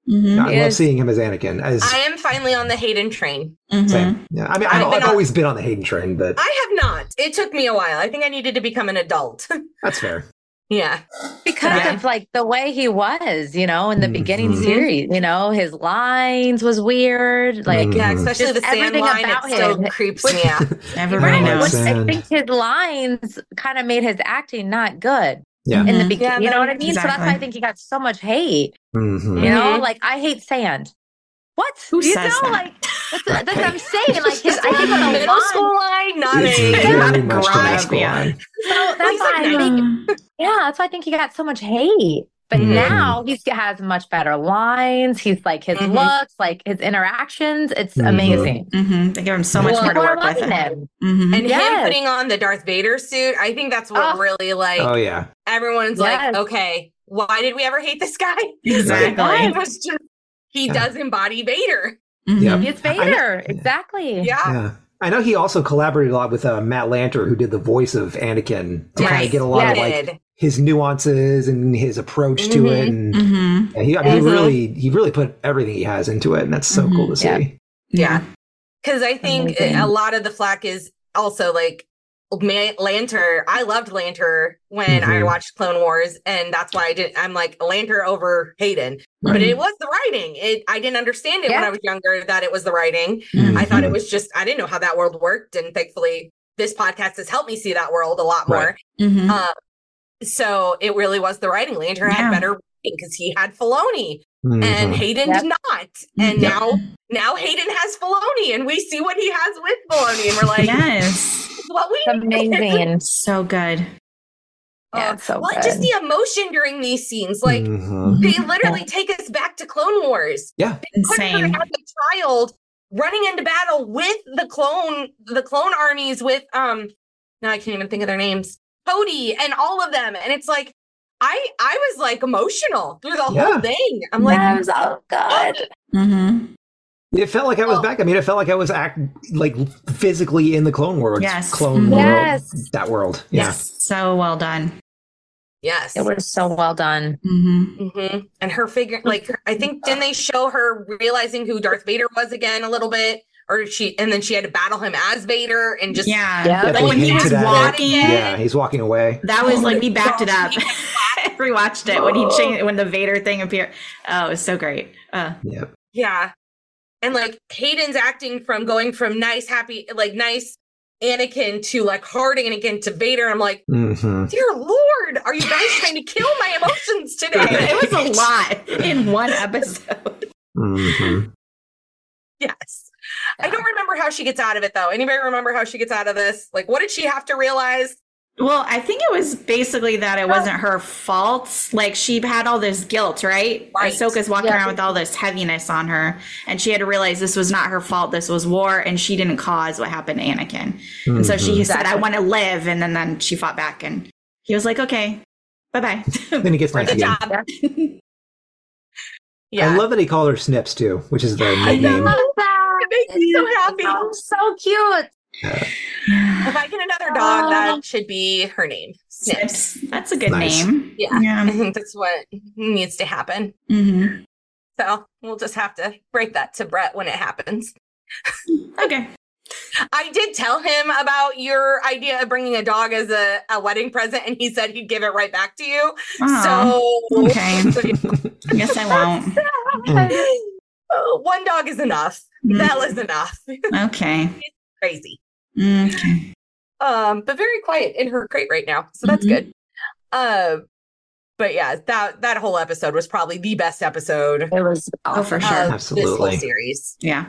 I love seeing him as Anakin. I am finally on the Hayden train. Same. Yeah. I mean, I've always been on the Hayden train, but I have not. It took me a while. I think I needed to become an adult. That's fair. Yeah. Because of like the way he was, you know, in the beginning series, you know, his lines was weird. Like, especially the sand line about him still creeps me out. Everybody knows. I think his lines kind of made his acting not good. Yeah. In the beginning, you know what I mean? Exactly. So that's why I think he got so much hate. You know, like, I hate sand. What? Who says that? Like, that's what I'm saying. Like, I think a middle school line, not very much the middle school line. So that's why I think, that's why I think he got so much hate. But now he has much better lines. He's like his looks, like his interactions. It's amazing. They give him so much more to work with. And him putting on the Darth Vader suit, I think that's what really like. Oh yeah. Everyone's like, okay, why did we ever hate this guy? Exactly. It was just he does embody Vader. He's Vader. Exactly. Yeah. I know he also collaborated a lot with Matt Lanter, who did the voice of Anakin, to kind of get a lot of like his nuances and his approach to it. And he really put everything he has into it, and that's so cool to see. Yeah, because I think a lot of the flack is also like Lanter. I loved Lanter when I watched Clone Wars, and that's why I'm like Lanter over Hayden. But it was the writing. I didn't understand it when I was younger that it was the writing. I thought it was just I didn't know how that world worked, and thankfully this podcast has helped me see that world a lot more. So it really was the writing. Lanter had better writing because he had Filoni, and Hayden did not. And now Hayden has Filoni, and we see what he has with Filoni, and we're like, yes. What we amazing. So good. Yeah, so good. Just the emotion during these scenes. Like, they literally take us back to Clone Wars. Yeah. Insane. As a child running into battle with the clone armies with now I can't even think of their names, Cody and all of them, and it's like I was like emotional through the whole thing. I'm like, that was all good. Mm-hmm. It felt like I was back. I mean, it felt like I was physically in the Clone Wars. Yes. Clone world. That world. Yeah. Yes. So well done. Yes. It was so well done. Mm-hmm. Mm-hmm. And her figure, I think, didn't they show her realizing who Darth Vader was again a little bit? Or and then she had to battle him as Vader and just. Yeah. Like when he was walking. Yeah, he's walking away. That was we backed it up. Rewatched it when he changed, when the Vader thing appeared. Oh, it was so great. Yeah. And Hayden's acting from going from nice, happy, nice Anakin to hard Anakin to Vader. I'm like, dear Lord, are you guys trying to kill my emotions today? It was a lot in one episode. Mm-hmm. Yes. Yeah. I don't remember how she gets out of it, though. Anybody remember how she gets out of this? What did she have to realize? Well, I think it was basically that it wasn't her fault. She had all this guilt, right? Ahsoka's walking around with all this heaviness on her, and she had to realize this was not her fault. This was war, and she didn't cause what happened to Anakin. Mm-hmm. And so she said, I want to live, and then she fought back, and he was like, okay, bye-bye. Then he gets nice again. Yeah. I love that he called her Snips, too, which is the nickname. I love that. It makes me so happy. Oh, so cute. If I get another dog, that should be her name. Snips. That's a good name. Yeah. I think that's what needs to happen. Mm-hmm. So we'll just have to break that to Brett when it happens. Okay. I did tell him about your idea of bringing a dog as a wedding present, and he said he'd give it right back to you. Oh, so okay. I guess I won't. One dog is enough. That was enough. Okay. It's crazy. Okay. But very quiet in her crate right now, so that's good. But yeah, that whole episode was probably the best episode. It was for sure, absolutely. This whole series. Yeah.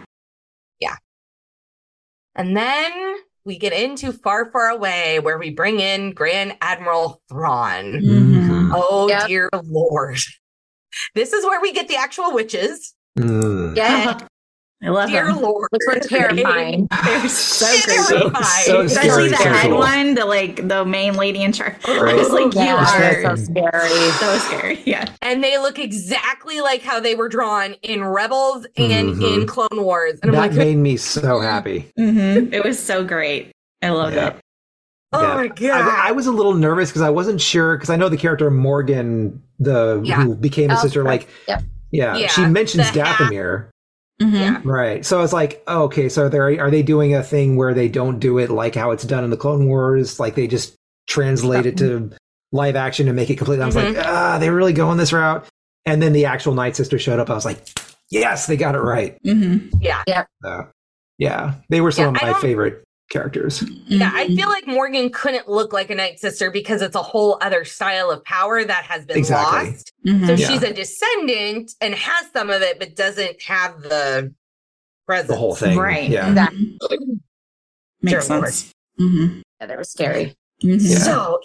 And then we get into Far, Far Away, where we bring in Grand Admiral Thrawn. Mm-hmm. Oh, dear Lord. This is where we get the actual witches. Yeah. I love dear them. Lord. Which were terrifying. They're so crazy. So especially the head cool. one, the main lady in charge. Right. It's you are so scary. So scary. Yeah. And they look exactly like how they were drawn in Rebels and in Clone Wars. And that made me so happy. Mm-hmm. It was so great. I loved it. Oh my God. I was a little nervous because I wasn't sure, because I know the character Morgan, who became a sister, she mentions Dathomir. Mm-hmm. Yeah. Right. So it's like, oh, okay, so are they doing a thing where they don't do it like how it's done in the Clone Wars? Like they just translate it to live action and make it completely. I was like, they're really going this route. And then the actual Night Sister showed up. I was like, yes, they got it right. Mm-hmm. Yeah. Yeah. They were some of my favorite characters. Yeah, I feel like Morgan couldn't look like a Night Sister because it's a whole other style of power that has been lost. Mm-hmm. So she's a descendant and has some of it, but doesn't have the presence. The whole thing. Right. Yeah. Exactly. Makes sense. Mm-hmm. Yeah, they were scary. Mm-hmm. Yeah. So,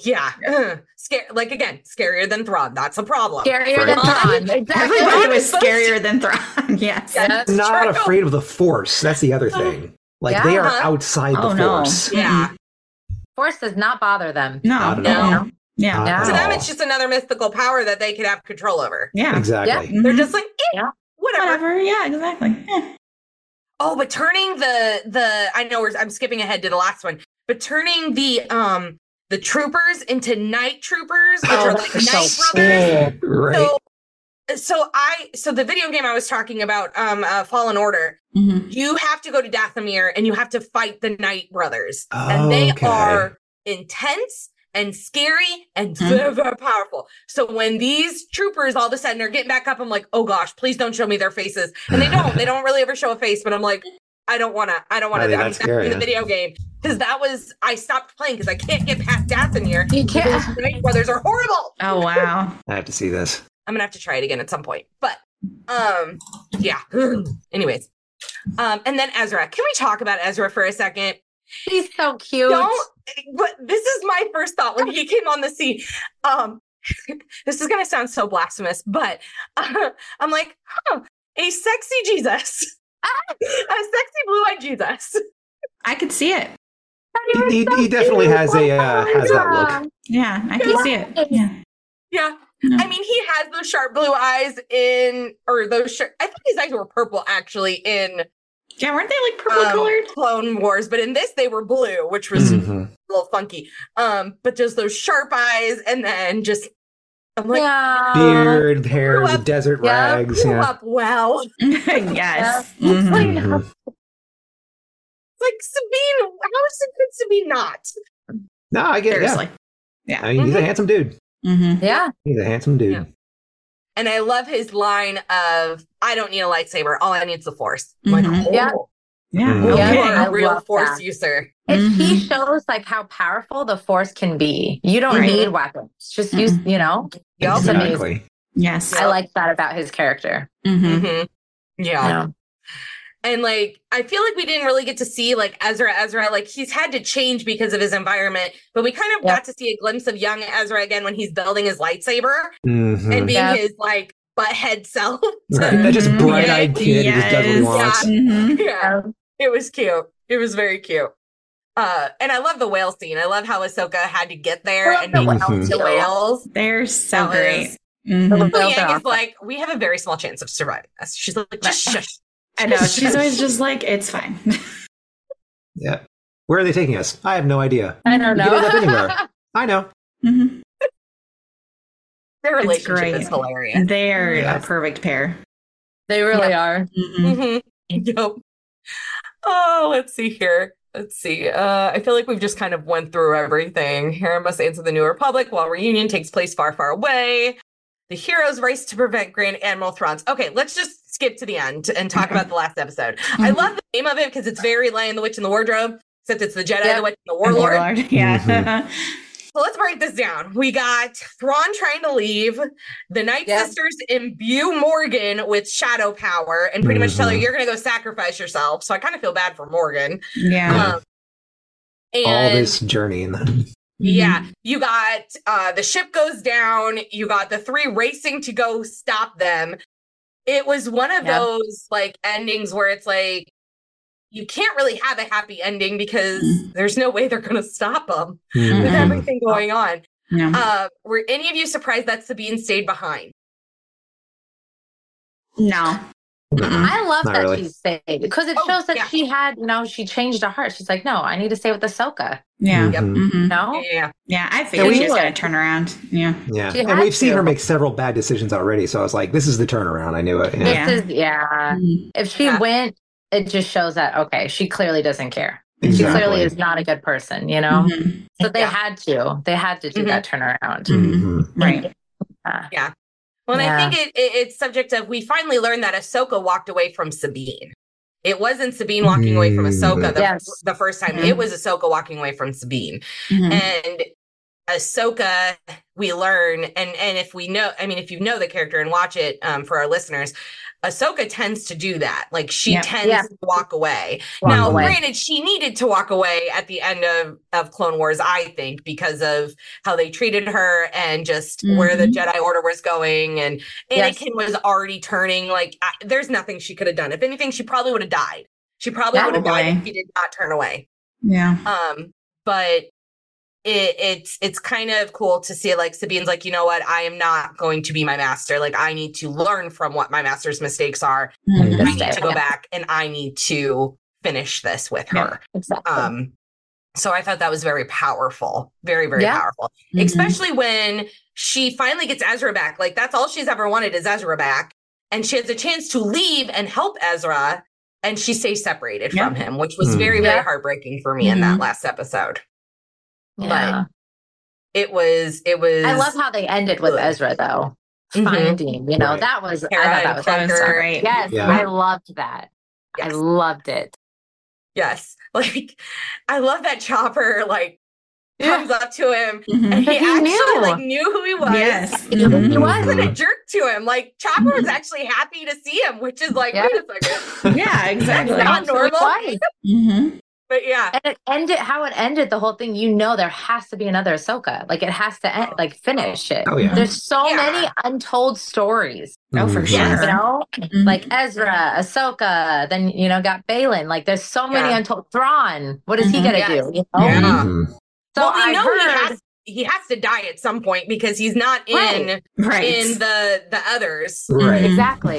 scarier than Thrawn. That's a problem. Scarier than Thrawn. Exactly. Everybody was scarier than Thrawn. Yes. That's not true. afraid of the Force. That's the other thing. Like they are outside the Force. Yeah. Force does not bother them. No. Yeah. To them, it's just another mythical power that they could have control over. Yeah. Exactly. Yeah. They're just like, whatever. Yeah, exactly. Yeah. Oh, but turning I know I'm skipping ahead to the last one, but turning the troopers into night troopers, which are like night brothers. Right. So the video game I was talking about, Fallen Order, you have to go to Dathomir and you have to fight the Night Brothers. And they are intense and scary and very, very powerful. So when these troopers all of a sudden are getting back up, I'm like, oh gosh, please don't show me their faces. And they don't really ever show a face, but I'm like, I don't want to. I'm in the video game. Because I stopped playing because I can't get past Dathomir. You can't. Those Night Brothers are horrible. Oh, wow. I have to see this. I'm gonna have to try it again at some point. But yeah. Anyways. And then Ezra. Can we talk about Ezra for a second? He's so cute. But this is my first thought when he came on the scene. This is gonna sound so blasphemous, but I'm like, a sexy Jesus. A sexy blue-eyed Jesus. I could see it. He definitely has that look. Yeah, I can see it. Yeah. I mean, he has those sharp blue eyes I think his eyes were purple actually in. Yeah, weren't they like purple colored? Clone Wars, but in this they were blue, which was a little funky. But just those sharp eyes, and then just I'm like beard, hair, the desert rags. Grew up well. Yes. It's like Sabine. How could Sabine not? No, I get it. Yeah, I mean, he's a handsome dude. Yeah, he's a handsome dude. Yeah. And I love his line of, "I don't need a lightsaber. All I need is the Force." I'm like, you are a real Force user. He shows like how powerful the Force can be. You don't need weapons. Just use, It's amazing. Yes, I like that about his character. Yeah. And like, I feel like we didn't really get to see like Ezra, like he's had to change because of his environment, but we kind of got to see a glimpse of young Ezra again when he's building his lightsaber and being his like butthead self. Right. That just bright-eyed kid who just does what he wants. Yeah. It was cute. It was very cute. And I love the whale scene. I love how Ahsoka had to get there and make the whales. They're so great. Yang is like, we have a very small chance of surviving this. She's like, just shush. I know. She's always just like, it's fine. Yeah. Where are they taking us? I have no idea. I don't know. You can end up anywhere. I know. Their relationship is hilarious. They are a perfect pair. They really are. Yep. Oh, let's see here. Let's see. I feel like we've just kind of went through everything. Hera must answer the New Republic while reunion takes place far, far away. The heroes race to prevent Grand Admiral Thrawn's. Okay, let's just skip to the end and talk about the last episode. I love the name of it because it's very Lion, the Witch, and the Wardrobe, except it's the Jedi, the Witch, and the Warlord. Yeah. So let's break this down. We got Thrawn trying to leave. The Night Sisters imbue Morgan with shadow power and pretty much tell her, you're going to go sacrifice yourself. So I kind of feel bad for Morgan. Yeah. And all this journey in them. Yeah. You got the ship goes down. You got the three racing to go stop them. It was one of those like endings where it's like, you can't really have a happy ending because there's no way they're going to stop them with everything going on. Were any of you surprised that Sabine stayed behind? No. I love that really. She stayed because it shows that she had, she changed her heart. She's like, no, I need to stay with Ahsoka. Yeah. No? Yeah. I figured she was going to turn around. Yeah. And we've seen her make several bad decisions already. So I was like, this is the turnaround. I knew it. If she went, it just shows that, okay, she clearly doesn't care. Exactly. She clearly is not a good person, So they had to do that turnaround. Right. Yeah. Well, and I think it's subject of, we finally learned that Ahsoka walked away from Sabine. It wasn't Sabine walking away from Ahsoka the first time. It was Ahsoka walking away from Sabine. And Ahsoka, we learn, and if we know, if you know the character and watch it for our listeners, Ahsoka tends to do that. Like she tends to walk away. Granted, she needed to walk away at the end of Clone Wars, I think, because of how they treated her and just where the Jedi Order was going. And Anakin was already turning. Like, there's nothing she could have done. If anything, she probably would have died. She probably would have died if she did not turn away. Yeah. But it's kind of cool to see like Sabine's like, you know what, I am not going to be my master. Like I need to learn from what my master's mistakes are. I need to go back and I need to finish this with her. Exactly. So I thought that was very powerful. Very, very powerful. Especially when she finally gets Ezra back. Like that's all she's ever wanted is Ezra back. And she has a chance to leave and help Ezra. And she stays separated from him, which was very, very heartbreaking for me in that last episode. But it was I love how they ended with Ezra though. Finding, that was Hera, I thought that was great. Yes, I loved that. I loved it. Yes. Like I love that Chopper like comes up to him and he actually knew who he was. Yes. He wasn't a jerk to him. Like Chopper was actually happy to see him, which is like, wait a second. Yeah, exactly. It's not normal. But Yeah. And it ended how it ended the whole thing. There has to be another Ahsoka. Like it has to end, like finish it. Oh yeah. There's so many untold stories. Oh, for sure. Like Ezra, Ahsoka, then got Balin. Like there's so many untold. Thrawn. What is he gonna do? Yeah. So we know he has to die at some point because he's not in in the others. Right. Exactly.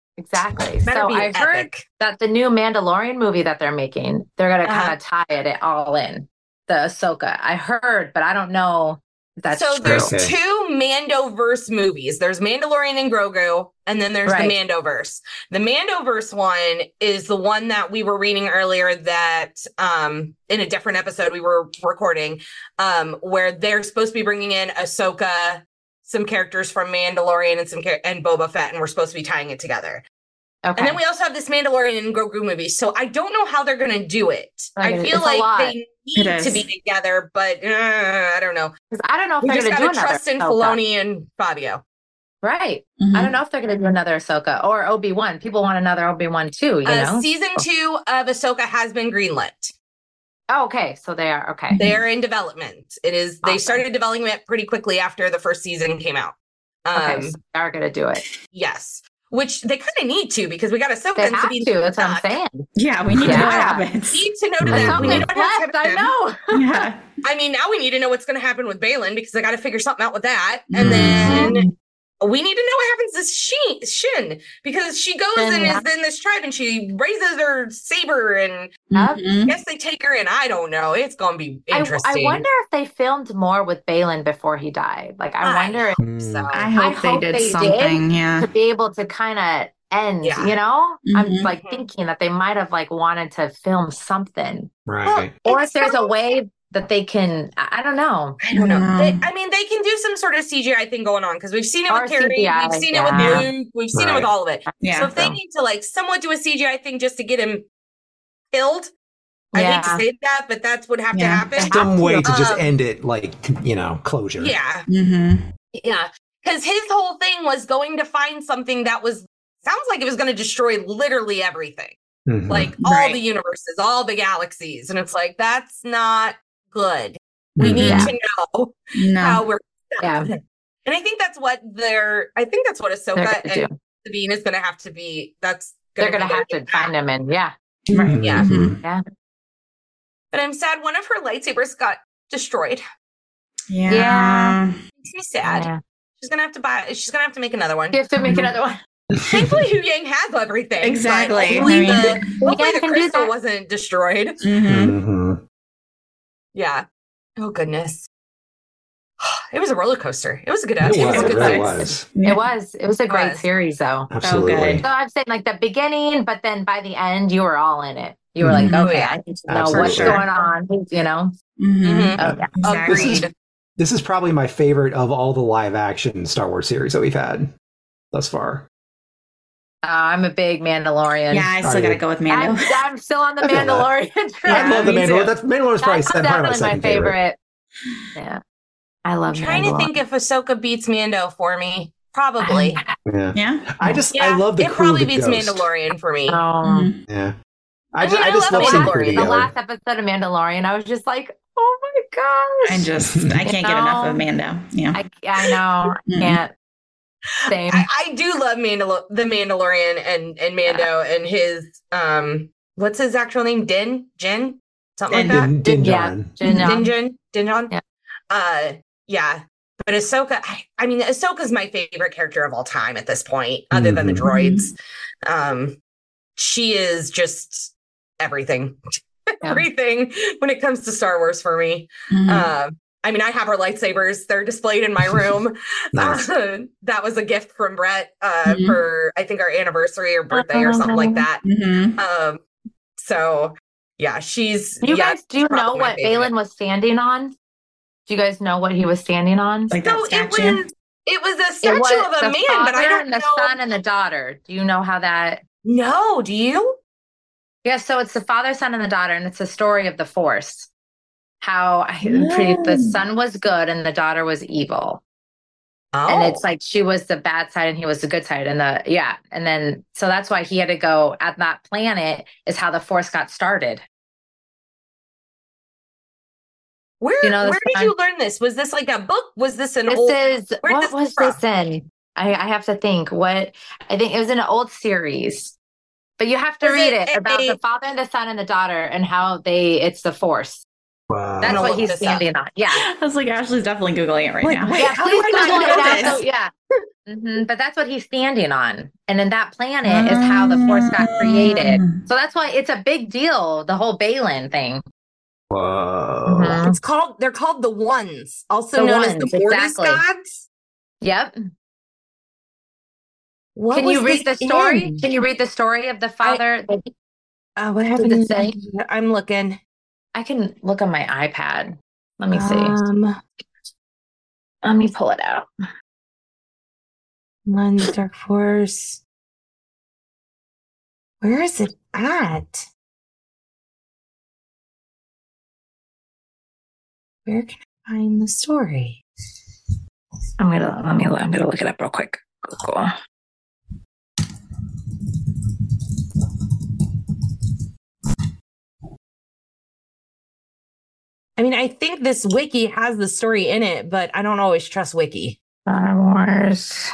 So I heard that the new Mandalorian movie that they're making, they're going to kind of tie it all in. The Ahsoka. I heard, but I don't know if that's true. There's two Mandoverse movies. There's Mandalorian and Grogu, and then there's the Mandoverse. The Mandoverse one is the one that we were reading earlier that in a different episode we were recording, where they're supposed to be bringing in Ahsoka, some characters from Mandalorian and Boba Fett, and we're supposed to be tying it together. Okay. And then we also have this Mandalorian and Grogu movie. So I don't know how they're going to do it. I feel like they need to be together, but I don't know. I don't know if they're going to do another. Trust in Filoni and Fabio. Right. Mm-hmm. I don't know if they're going to do another Ahsoka or Obi-Wan. People want another Obi-Wan too, you know? Season 2 of Ahsoka has been greenlit. Oh, okay. So they are, okay. They're in development. It is. Awesome. They started development pretty quickly after the first season came out. Okay, so they are going to do it. Yes. Which they kind of need to because we got Ahsoka. They have to. That's what I'm saying. Yeah, we need to know what happens. We need to know that. We need to know what I know. Yeah. I mean, now we need to know what's going to happen with Balin because I got to figure something out with that. And then we need to know what happens to Shin because she goes and is in this tribe and she raises her saber and I guess they take her in. I don't know. It's going to be interesting. I wonder if they filmed more with Balin before he died. Like, I wonder if so. I hope they did something, to be able to kind of end, you know? I'm like thinking that they might have like wanted to film something. Right. Or if there's a way that they can, I don't know. They can do some sort of CGI thing going on because we've seen it with Carrie, we've seen it with Luke, we've seen it with all of it. Yeah, so if they need to like somewhat do a CGI thing just to get him killed, I hate to say that, but that's what have to happen. Some way to just end it, like, closure. Yeah. Yeah. Because his whole thing was going to find something that sounds like it was going to destroy literally everything. Like all the universes, all the galaxies. And it's like, that's not good. We need to know how we're and I think that's what Ahsoka and Sabine is going to have to be. They're going to have to find him in. Yeah. Right. Yeah. But I'm sad one of her lightsabers got destroyed. Yeah. Makes me sad. Yeah. She's going to have to make another one. You have to make another one. Thankfully, Hu Yang has everything. Exactly. Hopefully the crystal wasn't destroyed. Yeah. Oh, goodness. It was a roller coaster. It was a good episode. It was. It was a great series, though. Absolutely. So I'm saying like the beginning, but then by the end, you were all in it. You were like, okay, I need to know what's going on, Exactly. This is probably my favorite of all the live action Star Wars series that we've had thus far. I'm a big Mandalorian. Yeah, I still got to go with Mando. I'm still on the Mandalorian train. I love the Mandalorian. Mandalorian's probably definitely my favorite. Yeah, I love. I'm trying to think if Ahsoka beats Mando for me. Probably. Yeah. I love the. It probably beats Mandalorian for me. Yeah. I just love Mandalorian. The last episode of Mandalorian, I was just like, oh my gosh! I can't get enough of Mando. Yeah. I know. Can't. Same. I do love the Mandalorian and Mando and his what's his actual name? Din? Something like that? Din Djarin. Din Djarin? Yeah. But Ahsoka, I mean, Ahsoka's my favorite character of all time at this point, other than the droids. She is just everything. Everything when it comes to Star Wars for me. I mean, I have her lightsabers. They're displayed in my room. Nice. That was a gift from Brett for, I think, our anniversary or birthday or something like that. So, yeah, she's... You guys do know what Balin was standing on? Do you guys know what he was standing on? Like that statue? It was a statue of a man, but I don't know. The son and the daughter. Do you know how that... No, do you? Yeah, so it's the father, son, and the daughter, and it's a story of the Force. How the son was good and the daughter was evil. And it's like she was the bad side and he was the good side. And then so that's why he had to go at that planet is how the Force got started. Where did you learn this? Was this like a book? Was this an old? What was this in? I have to think. I think it was in an old series. But you have to read it about the father and the son and the daughter and how it's the Force. Wow. That's what he's standing on. Yeah. I was like, Ashley's definitely Googling it right now. Wait, yeah, please Google it now. So, yeah. But that's what he's standing on. And then that planet is how the Force got created. So that's why it's a big deal, the whole Baylan thing. Whoa. They're called the Ones, also known as the Mortis gods. Yep. Can you read the story? Can you read the story of the father? What happened to say? I'm looking. I can look on my iPad. Let me see. Let me pull it out. One's Dark Force. Where is it at? Where can I find the story? I'm gonna look it up real quick. Google. I mean, I think this wiki has the story in it, but I don't always trust wiki. Star Wars.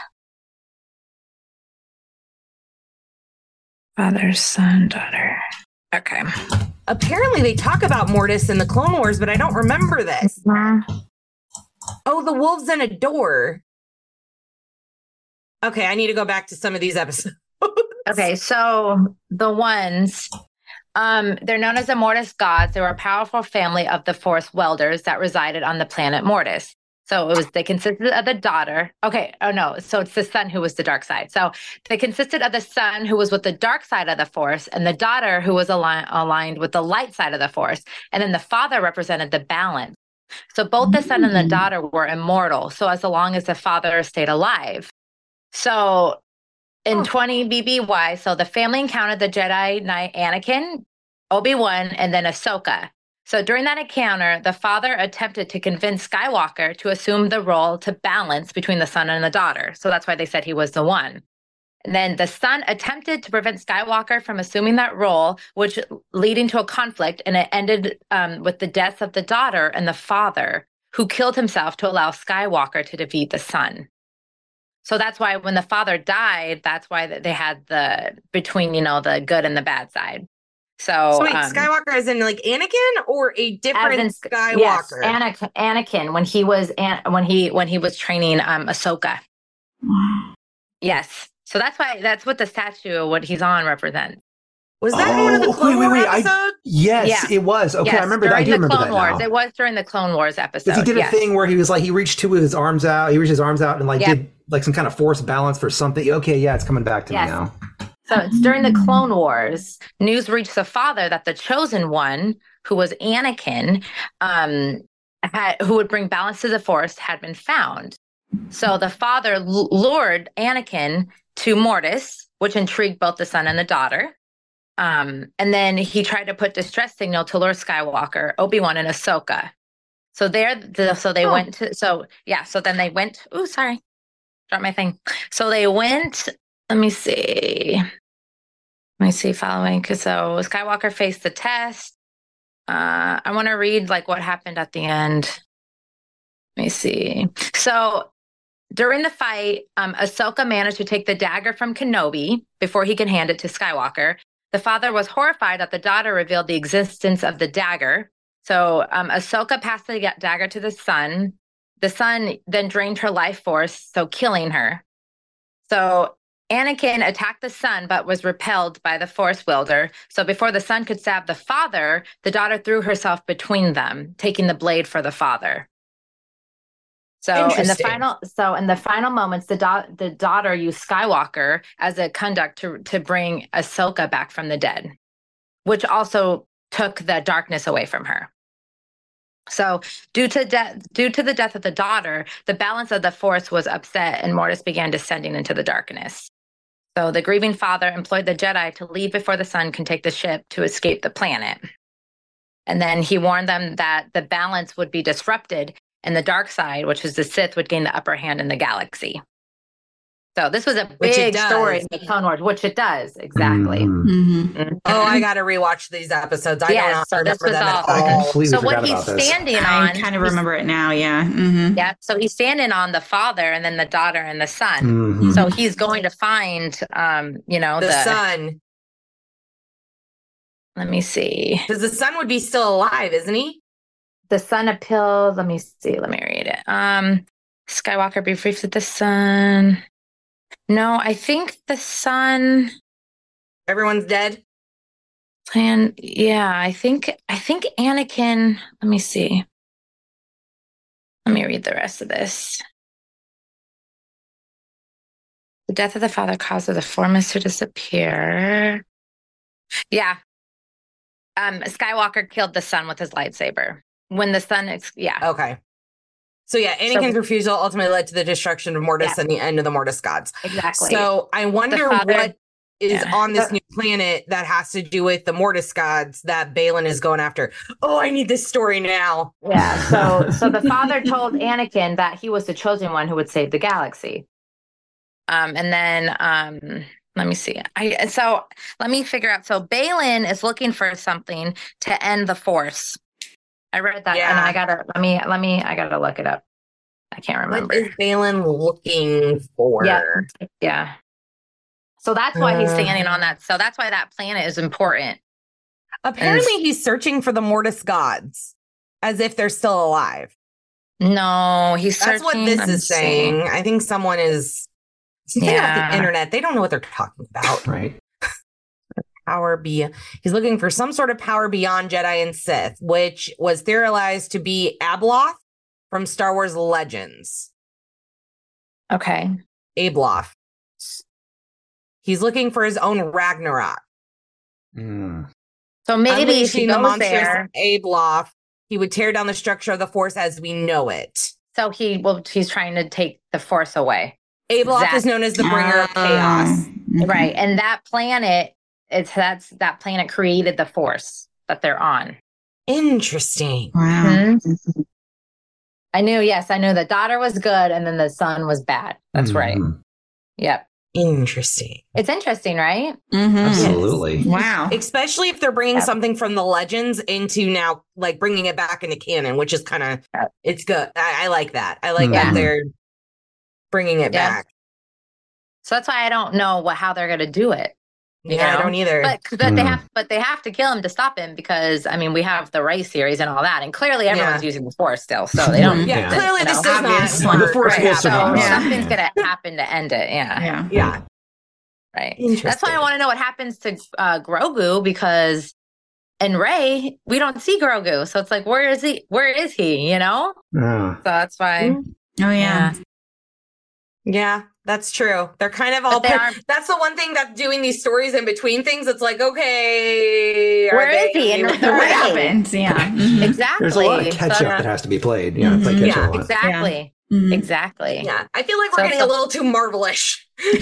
Father, son, daughter. Okay. Apparently they talk about Mortis in the Clone Wars, but I don't remember this. Oh, the wolves in a door. Okay, I need to go back to some of these episodes. Okay, so the Ones... they're known as the Mortis gods. They were a powerful family of the Force welders that resided on the planet Mortis. So they consisted of the daughter. Okay. Oh no. So it's the son who was the dark side. So they consisted of the son who was with the dark side of the Force and the daughter who was aligned with the light side of the Force. And then the father represented the balance. So both the son and the daughter were immortal. So as long as the father stayed alive. So in 20 BBY, so the family encountered the Jedi Knight Anakin, Obi-Wan, and then Ahsoka. So during that encounter, the father attempted to convince Skywalker to assume the role to balance between the son and the daughter. So that's why they said he was the one. And then the son attempted to prevent Skywalker from assuming that role, which leading to a conflict, and it ended with the deaths of the daughter and the father, who killed himself to allow Skywalker to defeat the son. So that's why when the father died, that's why they had between, the good and the bad side. So wait, Skywalker as in like Anakin or a different Skywalker? Yes, Anakin when he was training Ahsoka. Yes. So that's what the statue, what he's on, represents. Was that one of the Clone Wars episodes? Yes, it was. Okay, yes, I remember. I do remember Clone that Wars. now. It was during the Clone Wars episode. He did a thing where he was like, he reached his arms out and did like some kind of force balance for something. Okay, yeah, it's coming back to me now. So it's during the Clone Wars. News reached the father that the chosen one, who was Anakin, who would bring balance to the Force, had been found. So the father lured Anakin to Mortis, which intrigued both the son and the daughter. And then he tried to put distress signal to lure Skywalker, Obi-Wan, and Ahsoka. So went to. So then they went. Oh, sorry, dropped my thing. So they went. Let me see. Following. So Skywalker faced the test. I want to read what happened at the end. Let me see. So during the fight, Ahsoka managed to take the dagger from Kenobi before he could hand it to Skywalker. The father was horrified that the daughter revealed the existence of the dagger. So Ahsoka passed the dagger to the son. The son then drained her life force, so killing her. So Anakin attacked the son, but was repelled by the Force wielder. So before the son could stab the father, the daughter threw herself between them, taking the blade for the father. So in the final moments, the daughter used Skywalker as a conduct to bring Ahsoka back from the dead, which also took the darkness away from her. So due to the death of the daughter, the balance of the Force was upset and Mortis began descending into the darkness. So the grieving father employed the Jedi to leave before the son can take the ship to escape the planet. And then he warned them that the balance would be disrupted and the dark side, which is the Sith, would gain the upper hand in the galaxy. So this was a big story in the Clone Wars, which it does. Exactly. Oh, I got to rewatch these episodes. I don't remember them at all. I completely so forgot what he's about this. standing on, I kind of remember it now. Yeah. Yeah. So he's standing on the father and then the daughter and the son. So he's going to find, the son. Let me see. Because the son would be still alive, isn't he? The son appealed. Let me see. Let me read it. Skywalker briefs with the son. No, I think the son. Everyone's dead. Yeah, I think Anakin. Let me see. Let me read the rest of this. The death of the father causes the Force to disappear. Yeah. Skywalker killed the son with his lightsaber. When the son, Okay. So Anakin's refusal ultimately led to the destruction of Mortis and the end of the Mortis gods. Exactly. So I wonder what is on this new planet that has to do with the Mortis gods that Baylan is going after. Oh, I need this story now. Yeah. So the father told Anakin that he was the chosen one who would save the galaxy. And then let me see. Let me figure out. So Baylan is looking for something to end the Force. I read that, and I gotta look it up. I can't remember. What is Baylan looking for? Yeah. So that's why he's standing on that. So that's why that planet is important. Apparently, he's searching for the Mortis gods, as if they're still alive. No, he's searching. That's what this is saying. I think someone is. About the internet, they don't know what they're talking about. Right. He's looking for some sort of power beyond Jedi and Sith, which was theorized to be Abloth from Star Wars Legends. Okay. Abloth. He's looking for his own Ragnarok. So maybe if he goes there, Abloth, he would tear down the structure of the Force as we know it. So he's trying to take the Force away. Abloth is known as the bringer of chaos. Right. And that planet, that planet created the Force that they're on. Interesting. Wow. I knew the daughter was good and then the son was bad. That's right. Yep. Interesting. It's interesting, right? Absolutely. Yes. Wow. Especially if they're bringing something from the Legends into now, like bringing it back into canon, which is kind of, it's good. I like that. I like that they're bringing it back. So that's why I don't know how they're going to do it. You know? I don't either. But they have to kill him to stop him because we have the Rey series and all that, and clearly everyone's using the Force still, so they don't. Clearly this does not the Force will survive. Something's going to happen to end it. Yeah. Right. That's why I want to know what happens to Grogu because in Rey we don't see Grogu, so it's like where is he? Where is he? You know. So that's why. Oh yeah. Yeah, that's true. They're kind of all. That's the one thing that's doing these stories in between things. It's like, okay, where is he? And what happens? Yeah, exactly. There's a lot of catch up that has to be played. Yeah, play catch up. Exactly. Exactly. Yeah, I feel like we're getting a little too Marvelish.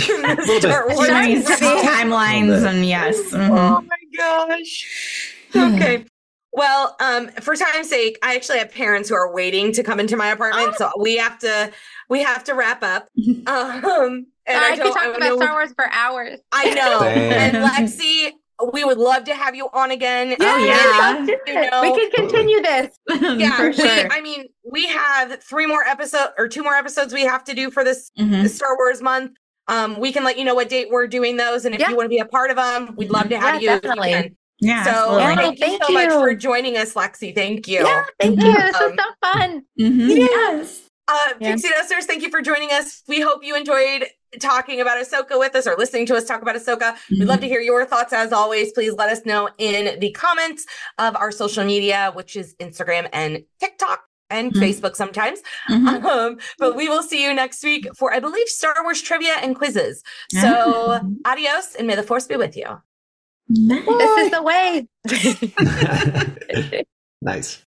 Timelines and yes. Oh my gosh. Okay. Well, for time's sake, I actually have parents who are waiting to come into my apartment, so we have to wrap up. And I could talk about Star Wars for hours. I know. And Lexi, we would love to have you on again. We can continue this. For sure. We have 2 more episodes we have to do for this Star Wars month. We can let you know what date we're doing those, and if you want to be a part of them, we'd love to have you. Definitely. Yeah. So thank you so much for joining us, Lexi. Thank you. Yeah, thank you. This was so fun. Yes. Pixie Dusters, thank you for joining us. We hope you enjoyed talking about Ahsoka with us or listening to us talk about Ahsoka. We'd love to hear your thoughts as always. Please let us know in the comments of our social media, which is Instagram and TikTok and Facebook sometimes. But we will see you next week for, I believe, Star Wars trivia and quizzes. So adios and may the Force be with you. Bye. This is the way. Nice.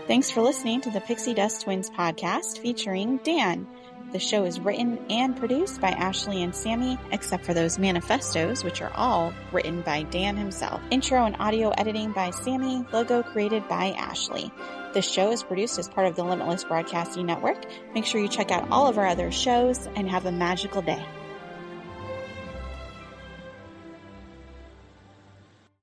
Thanks for listening to the Pixie Dust Twins podcast featuring Dan. The show is written and produced by Ashley and Sammy, except for those manifestos, which are all written by Dan himself. Intro and audio editing by Sammy, logo created by Ashley. This show is produced as part of the Limitless Broadcasting Network. Make sure you check out all of our other shows and have a magical day.